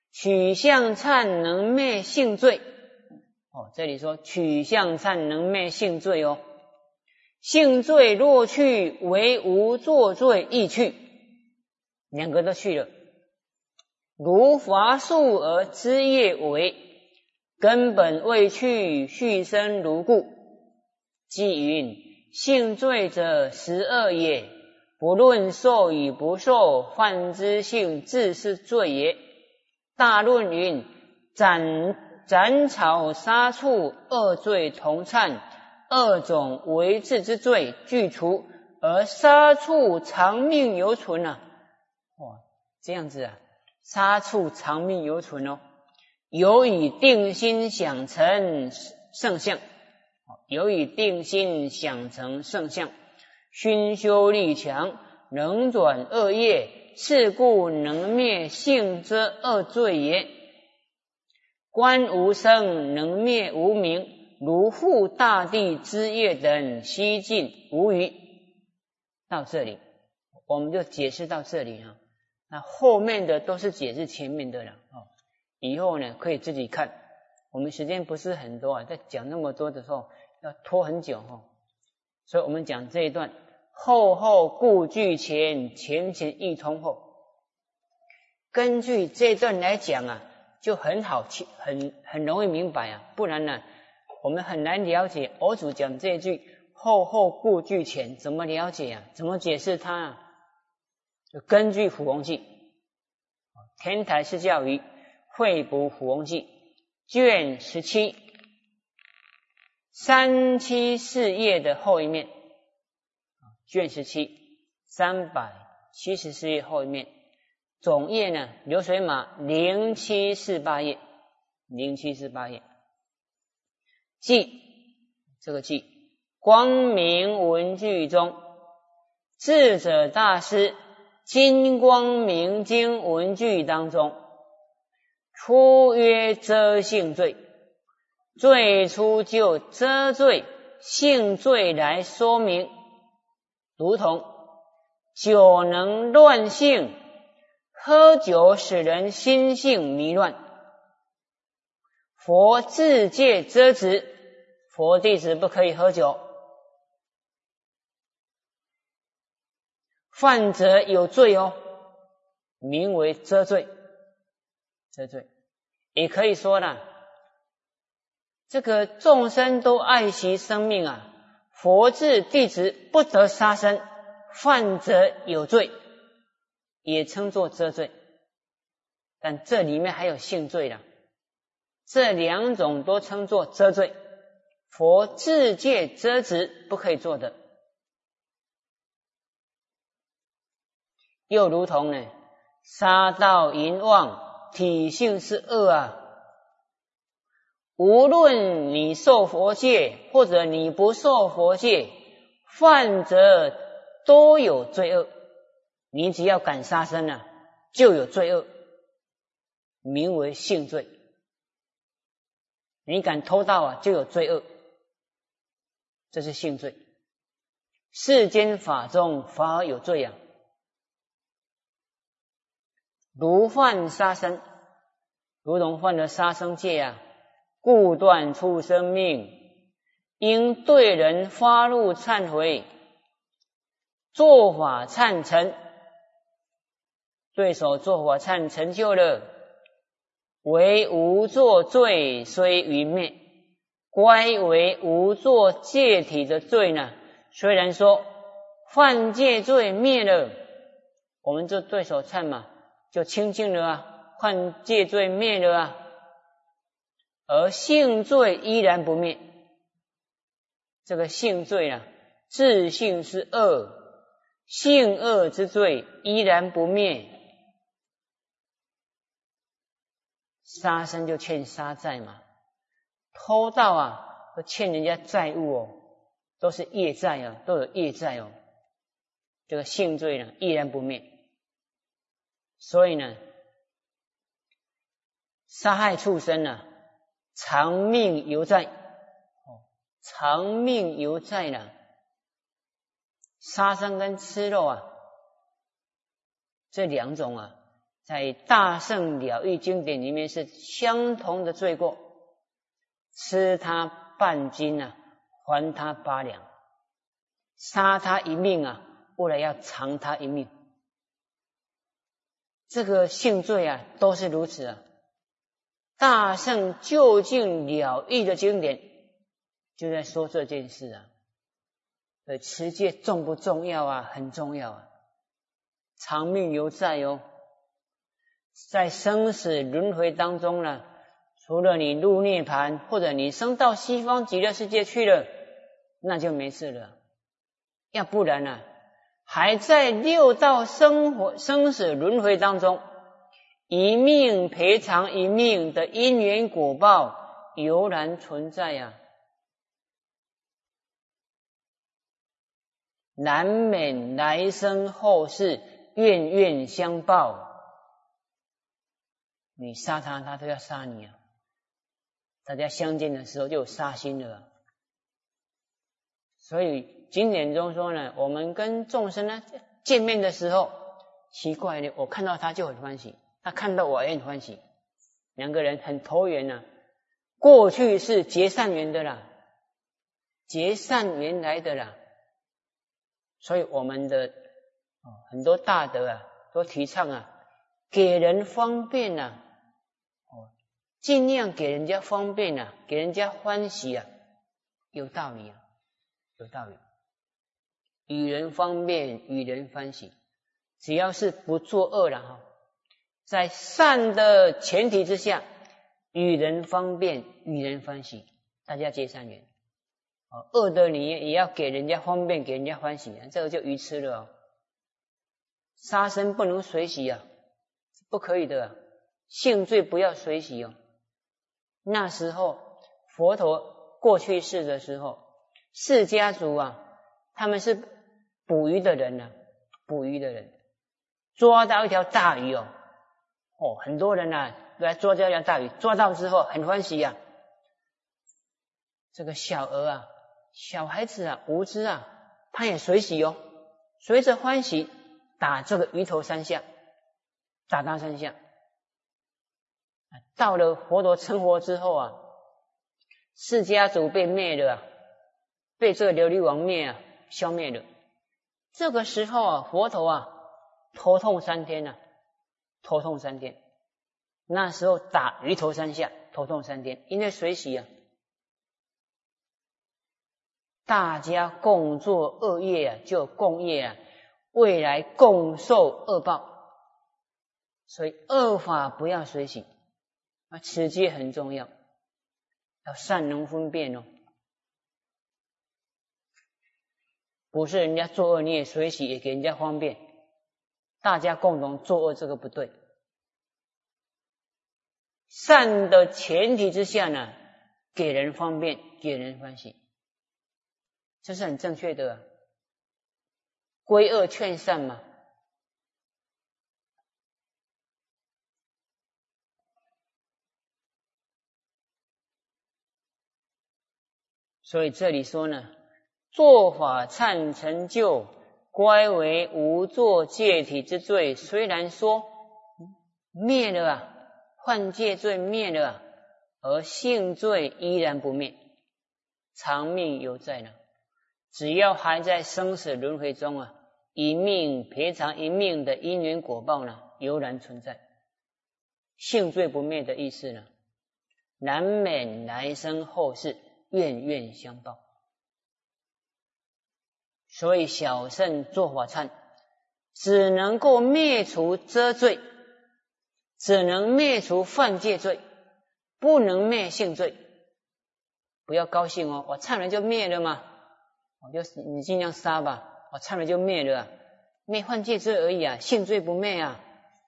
取向忏能灭性罪。哦，这里说取向忏能灭性罪哦。性罪若去，为无作罪亦去，两个都去了。如伐树而枝叶为，根本未去，续生如故。即云性罪者十二也，不论受与不受，犯之性自是罪也。大论云斩斩草杀畜二罪同忏，二种为治之罪具除，而杀畜长命犹存啊！哇，这样子啊，杀畜长命犹存哦。有以定心想成圣相，有以定心想成圣相，熏修力强，能转恶业，是故能灭性之恶罪也。观无生能灭无明，如护大地之业等，悉尽无余。到这里我们就解释到这里啊，那后面的都是解释前面的了哦。以后呢可以自己看，我们时间不是很多啊，在讲那么多的时候要拖很久哦，所以我们讲这一段后后故具前，前前亦通后。根据这一段来讲啊，就很好，很很容易明白啊，不然呢我们很难了解。佛祖讲这句后后故具前，怎么了解啊？怎么解释它啊？就根据普弘记，天台释教于惠补普弘记卷十七三七四页的后一面，卷十七三百七十四页后一面，总页呢流水码零七四八页，零七四八页。记，这个记，光明文句中，智者大师金光明经文句当中，初曰遮性罪，最初就遮罪性罪来说明，如同酒能乱性，喝酒使人心性迷乱，佛自戒遮止，佛弟子不可以喝酒，犯者有罪哦，名为遮罪。遮罪也可以说啦，这个众生都爱惜生命啊，佛制弟子不得杀生，犯者有罪，也称作遮罪。但这里面还有性罪啦，这两种都称作遮罪，佛自戒遮止不可以做的。又如同呢，杀盗淫妄，体性是恶啊，无论你受佛戒或者你不受佛戒，犯者都有罪恶。你只要敢杀生啊，就有罪恶，名为性罪。你敢偷盗啊，就有罪恶，这是性罪。世间法中反而有罪啊，如犯杀生，如同犯了杀生戒啊，故断出生命，应对人发怒忏悔，做法忏成，对手做法忏成就了，为无作罪虽余灭，乖为无作戒体的罪呢，虽然说犯戒罪灭了，我们就对手忏嘛，就清净了啊，犯戒罪灭了啊，而性罪依然不灭。这个性罪啊，自性是恶，性恶之罪依然不灭。杀生就欠杀债嘛，偷盗啊都欠人家债务哦，都是业债啊，都有业债哦。这个性罪呢依然不灭，所以呢，杀害畜生呢，长命犹在，长命犹在呢。杀生跟吃肉啊，这两种啊， 在大圣了义经典里面是相同的罪过，吃他半斤啊，还他八两，杀他一命啊，为了要偿他一命。这个性罪啊，都是如此啊。大圣究竟了义的经典就在说这件事啊。所以持戒重不重要啊？很重要啊。长命犹在哦，在生死轮回当中呢，除了你入涅槃，或者你升到西方极乐世界去了，那就没事了。要不然呢、啊，还在六道生活生死轮回当中，一命赔偿一命的因缘果报犹然存在啊，难免来生后世冤冤相报。你杀他，他都要杀你啊！大家相见的时候就有杀心了啊。所以经典中说呢，我们跟众生呢见面的时候，奇怪的，我看到他就很欢喜，他看到我也很欢喜，两个人很投缘啊。过去是结善缘的啦，结善缘来的啦。所以我们的很多大德啊，都提倡啊，给人方便啊，尽量给人家方便啊，给人家欢喜啊，有道理啊，有道理。与人方便，与人欢喜，只要是不作恶了哈，在善的前提之下，与人方便，与人欢喜，大家结善缘。恶的你也要给人家方便，给人家欢喜啊，这个就愚痴了哦。杀生不能随喜啊，不可以的啊，性罪不要随喜哦。那时候佛陀过去世的时候，释迦族啊，他们是捕鱼的人啊，捕鱼的人抓到一条大鱼哦，哦，很多人啊都来抓这条大鱼，抓到之后很欢喜啊。这个小鹅啊，小孩子啊，无知啊，他也随喜哦，随着欢喜打这个鱼头三下，打他三下。到了佛陀成活之后啊，释迦族被灭了啊，被这个琉璃王灭啊，消灭了。这个时候啊，佛陀啊头痛三天啊，头痛三天。那时候打鱼头三下，头痛三天，因为随喜啊。大家共作恶业啊，就共业啊，未来共受恶报。所以恶法不要随喜啊，持戒很重要，要善能分辨哦。不是人家作恶你也随喜，也给人家方便，大家共同作恶，这个不对。善的前提之下呢，给人方便，给人欢喜，这是很正确的啊。归恶劝善嘛。所以这里说呢，做法忏成就，乖为无作戒体之罪。虽然说灭了啊，犯戒罪灭了啊，而性罪依然不灭，长命犹在呢。只要还在生死轮回中啊，一命赔偿一命的因缘果报呢，犹然存在。性罪不灭的意思呢，难免来生后世冤冤相报。所以小乘做法忏只能够灭除遮罪，只能灭除犯戒罪，不能灭性罪。不要高兴哦，我忏了就灭了嘛，我就你尽量杀吧，我忏了就灭了啊，灭犯戒罪而已啊，性罪不灭啊。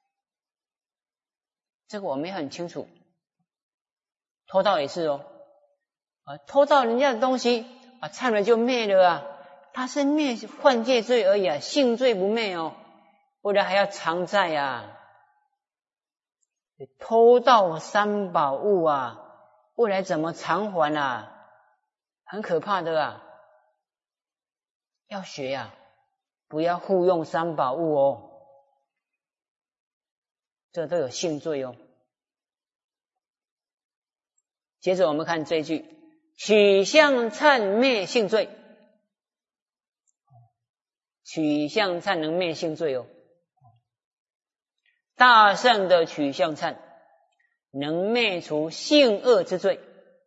这个我们也很清楚。偷盗也是哦，啊，偷盗人家的东西啊，忏了就灭了啊，他是灭犯戒罪而已啊，性罪不灭哦，不然还要偿债啊。偷盗三宝物啊，未来怎么偿还啊？很可怕的啊，要学啊，不要互用三宝物哦。 这都有性罪哦。接着我们看这一句，取向忏灭性罪，取向忏能灭性罪哦。大圣的取向忏能灭除性恶之罪。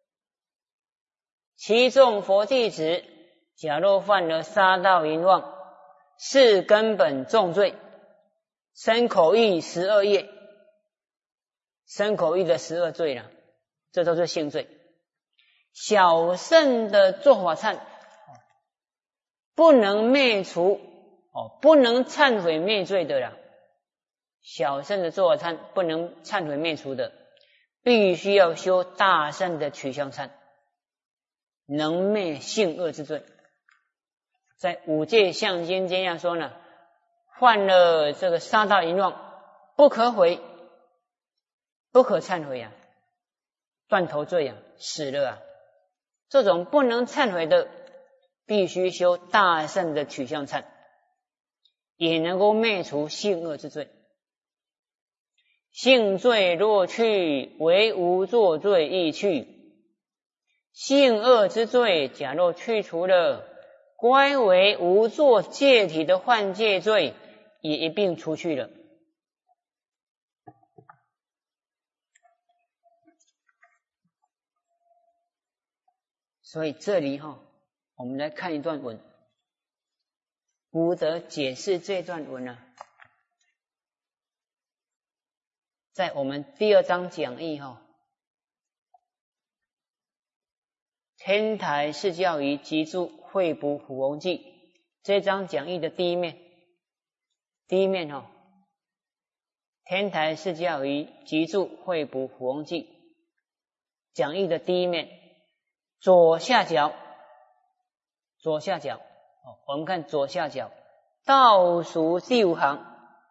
其众佛弟子假若犯了杀盗淫妄，是根本重罪，身口意十二业，身口意的十二罪了，这都是性罪。小圣的做法忏不能灭除哦，不能忏悔灭罪的啦。小圣的做法忏不能忏悔灭除的，必须要修大圣的取向忏，能灭性恶之罪。在五戒相经这样说呢，犯了这个杀盗淫妄，不可悔，不可忏悔啊，断头罪啊，死了啊。这种不能忏悔的，必须修大圣的取向忏，也能够灭除性恶之罪。性罪若去，唯无作罪亦去。性恶之罪假若去除了，乖为无作戒体的犯戒罪也一并除去了。所以这里哈、哦，我们来看一段文，古德解释这段文啊，在我们第二章讲义哈、哦，天台释教仪集注惠补普弘记这章讲义的第一面，第一面哈、哦，天台释教仪集注惠补普弘记讲义的第一面，左下角，左下角，哦，我们看左下角倒数第五行。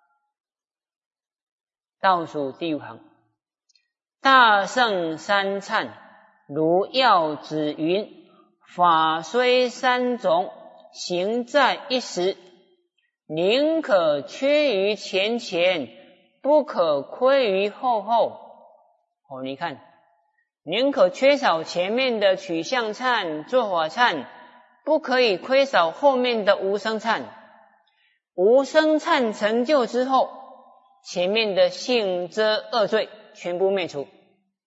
倒数第五行，大圣三忏，如要指云：法虽三种，行在一时，宁可缺于前前，不可亏于后后。哦，你看，宁可缺少前面的取向忏、做法忏，不可以亏少后面的无生忏。无生忏成就之后，前面的性遮恶罪全部灭除，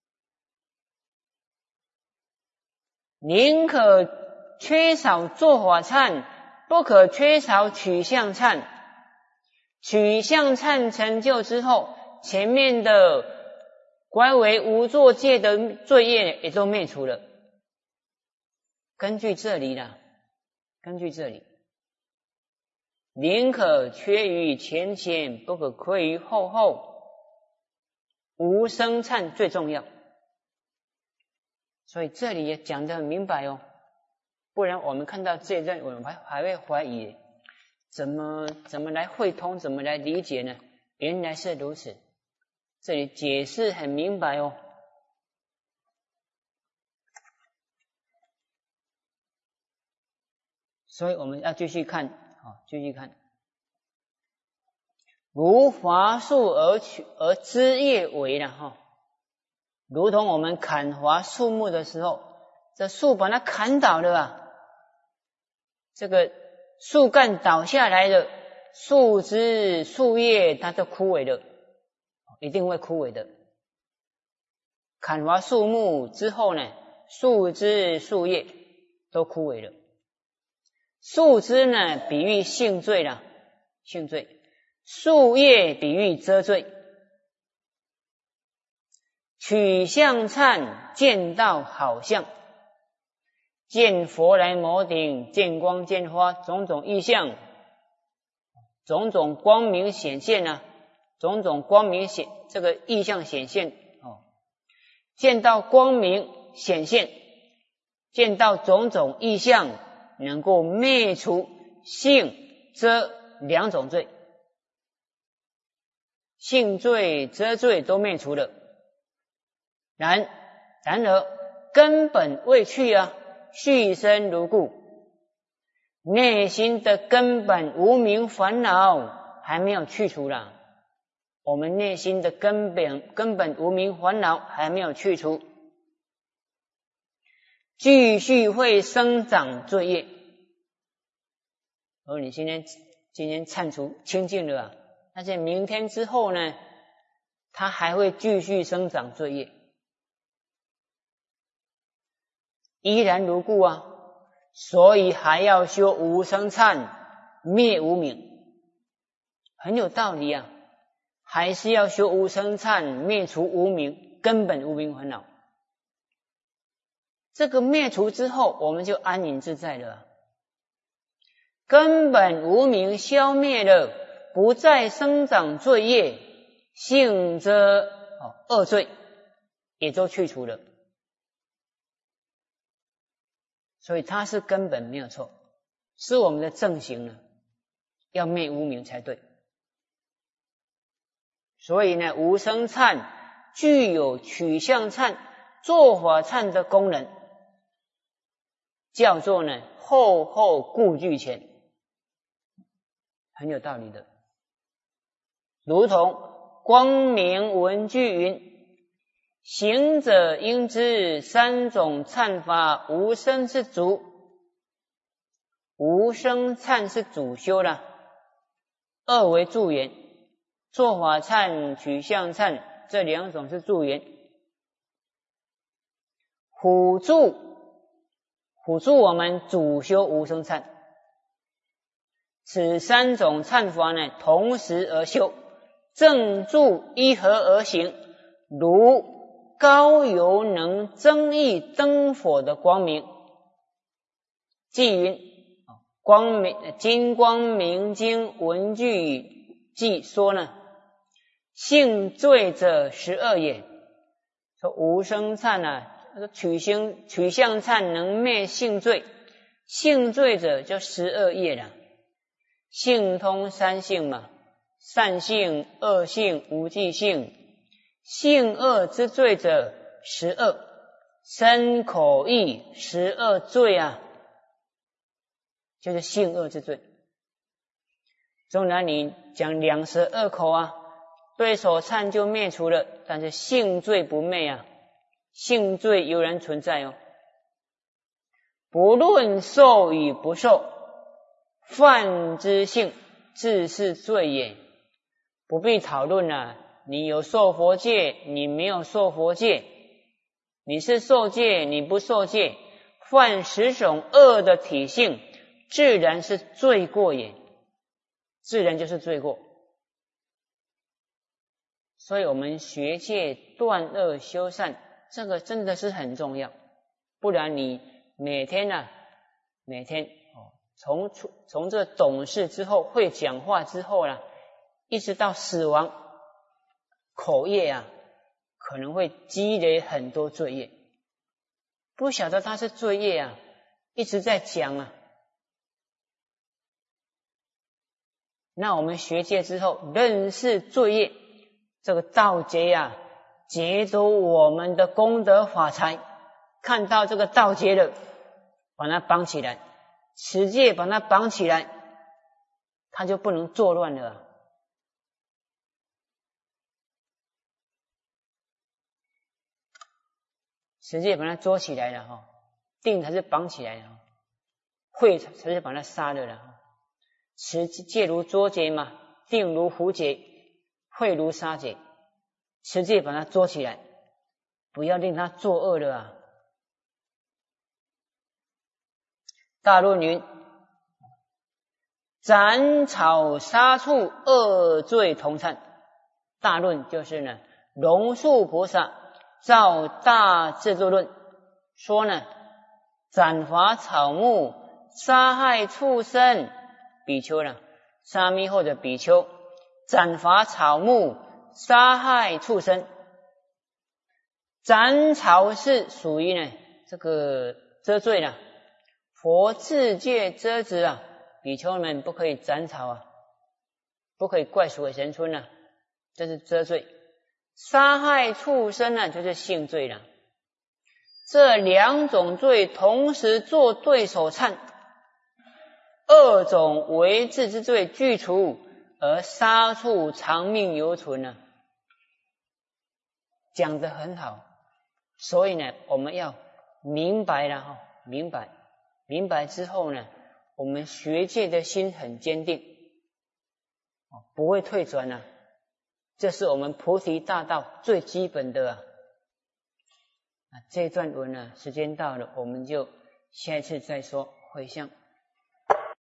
宁可缺少做法忏，不可缺少取向忏。取向忏成就之后，前面的乖为无作戒的罪业也都灭除了。根据这里啦，根据这里。宁可缺于前前，不可亏于后后。无生忏最重要，所以这里也讲得很明白哦。不然我们看到这一段，我们还还会怀疑，怎么怎么来汇通，怎么来理解呢？原来是如此，这里解释很明白哦。所以我们要继续看。好，继续看，如伐树而取而枝叶为了哈，如同我们砍伐树木的时候，这树把它砍倒了啊，这个树干倒下来了，树枝树叶它就枯萎了，一定会枯萎的。砍伐树木之后呢，树枝树叶都枯萎了。树枝呢，比喻性罪啦，性罪；树叶比喻遮罪。取向忏，见到好相，见佛来摩顶，见光见花，种种异象，种种光明显现啊，种种光明显这个异象显现哦，见到光明显现，见到种种异象。能够灭除性遮两种罪，性罪遮罪都灭除了，然然而根本未去啊，续生如故，内心的根本无明烦恼还没有去除啦。 我们内心的根本根本无明烦恼还没有去除，继续会生长罪业。而你今天今天忏除清净了啊，但是明天之后呢，它还会继续生长罪业，依然如故啊。所以还要修无生忏，灭无明，很有道理啊。还是要修无生忏，灭除无明，根本无明烦恼。这个灭除之后，我们就安隐自在了啊。根本无明消灭了，不再生长罪业，性则哦恶罪也都去除了。所以它是根本没有错，是我们的正行呢，要灭无明才对。所以呢，无生忏具有取向忏、做法忏的功能，叫做呢后后固具前，很有道理的。如同光明文句云：行者应知三种忏法无生是主，无生忏是主修了，二为助缘，做法忏、取向忏这两种是助缘，辅助辅助我们主修无生忏。此三种忏法呢，同时而修，正助依合而行，如高油能增益灯火的光明。记云：光明金光明经文句记说呢，性罪者十二也。说无生忏啊，取行取向忏能灭性罪，性罪者就十二业了。性通三性嘛，善性、恶性、无记性。性恶之罪者十二，身口意十二罪啊，就是性恶之罪。纵然你讲两舌恶口啊，对手忏就灭除了，但是性罪不灭啊，性罪犹然存在哦。不论受与不受，犯之性自是罪也，不必讨论啊。你有受佛戒，你没有受佛戒，你是受戒，你不受戒，犯十种恶的体性，自然是罪过也，自然就是罪过。所以我们学戒断恶修善，这个真的是很重要，不然你每天啊，每天哦，从从这懂事之后，会讲话之后啊，一直到死亡，口业啊，可能会积累很多罪业，不晓得它是罪业啊，一直在讲啊。那我们学戒之后，认识罪业，这个盗劫啊，劫夺我们的功德法财，看到这个盗劫了，把它绑起来，持戒把它绑起来，他就不能作乱了啊。持戒把它捉起来了哈，定才是绑起来了，慧才是把它杀了了。持戒如捉贼嘛，定如伏贼，慧如杀贼。持戒把它捉起来，不要令他作恶了啊。大论云：斩草杀畜，恶罪同忏。大论就是呢，龙树菩萨造大智度论说呢，斩伐草木，杀害畜生，比丘呢，沙弥或者比丘斩伐草木，杀害畜生。斩草是属于呢这个遮罪了，佛自戒遮止啊，比丘们不可以斩草啊，不可以怪属鬼神村啊，这是遮罪。杀害畜生呢，就是性罪了。这两种罪同时做对手忏，二种为治之罪具除， 而杀处长命犹存呢、啊，讲得很好。所以呢，我们要明白了哈，明白，明白之后呢，我们学戒的心很坚定，不会退转啊。这是我们菩提大道最基本的啊。这段文呢，时间到了，我们就下一次再说。回向。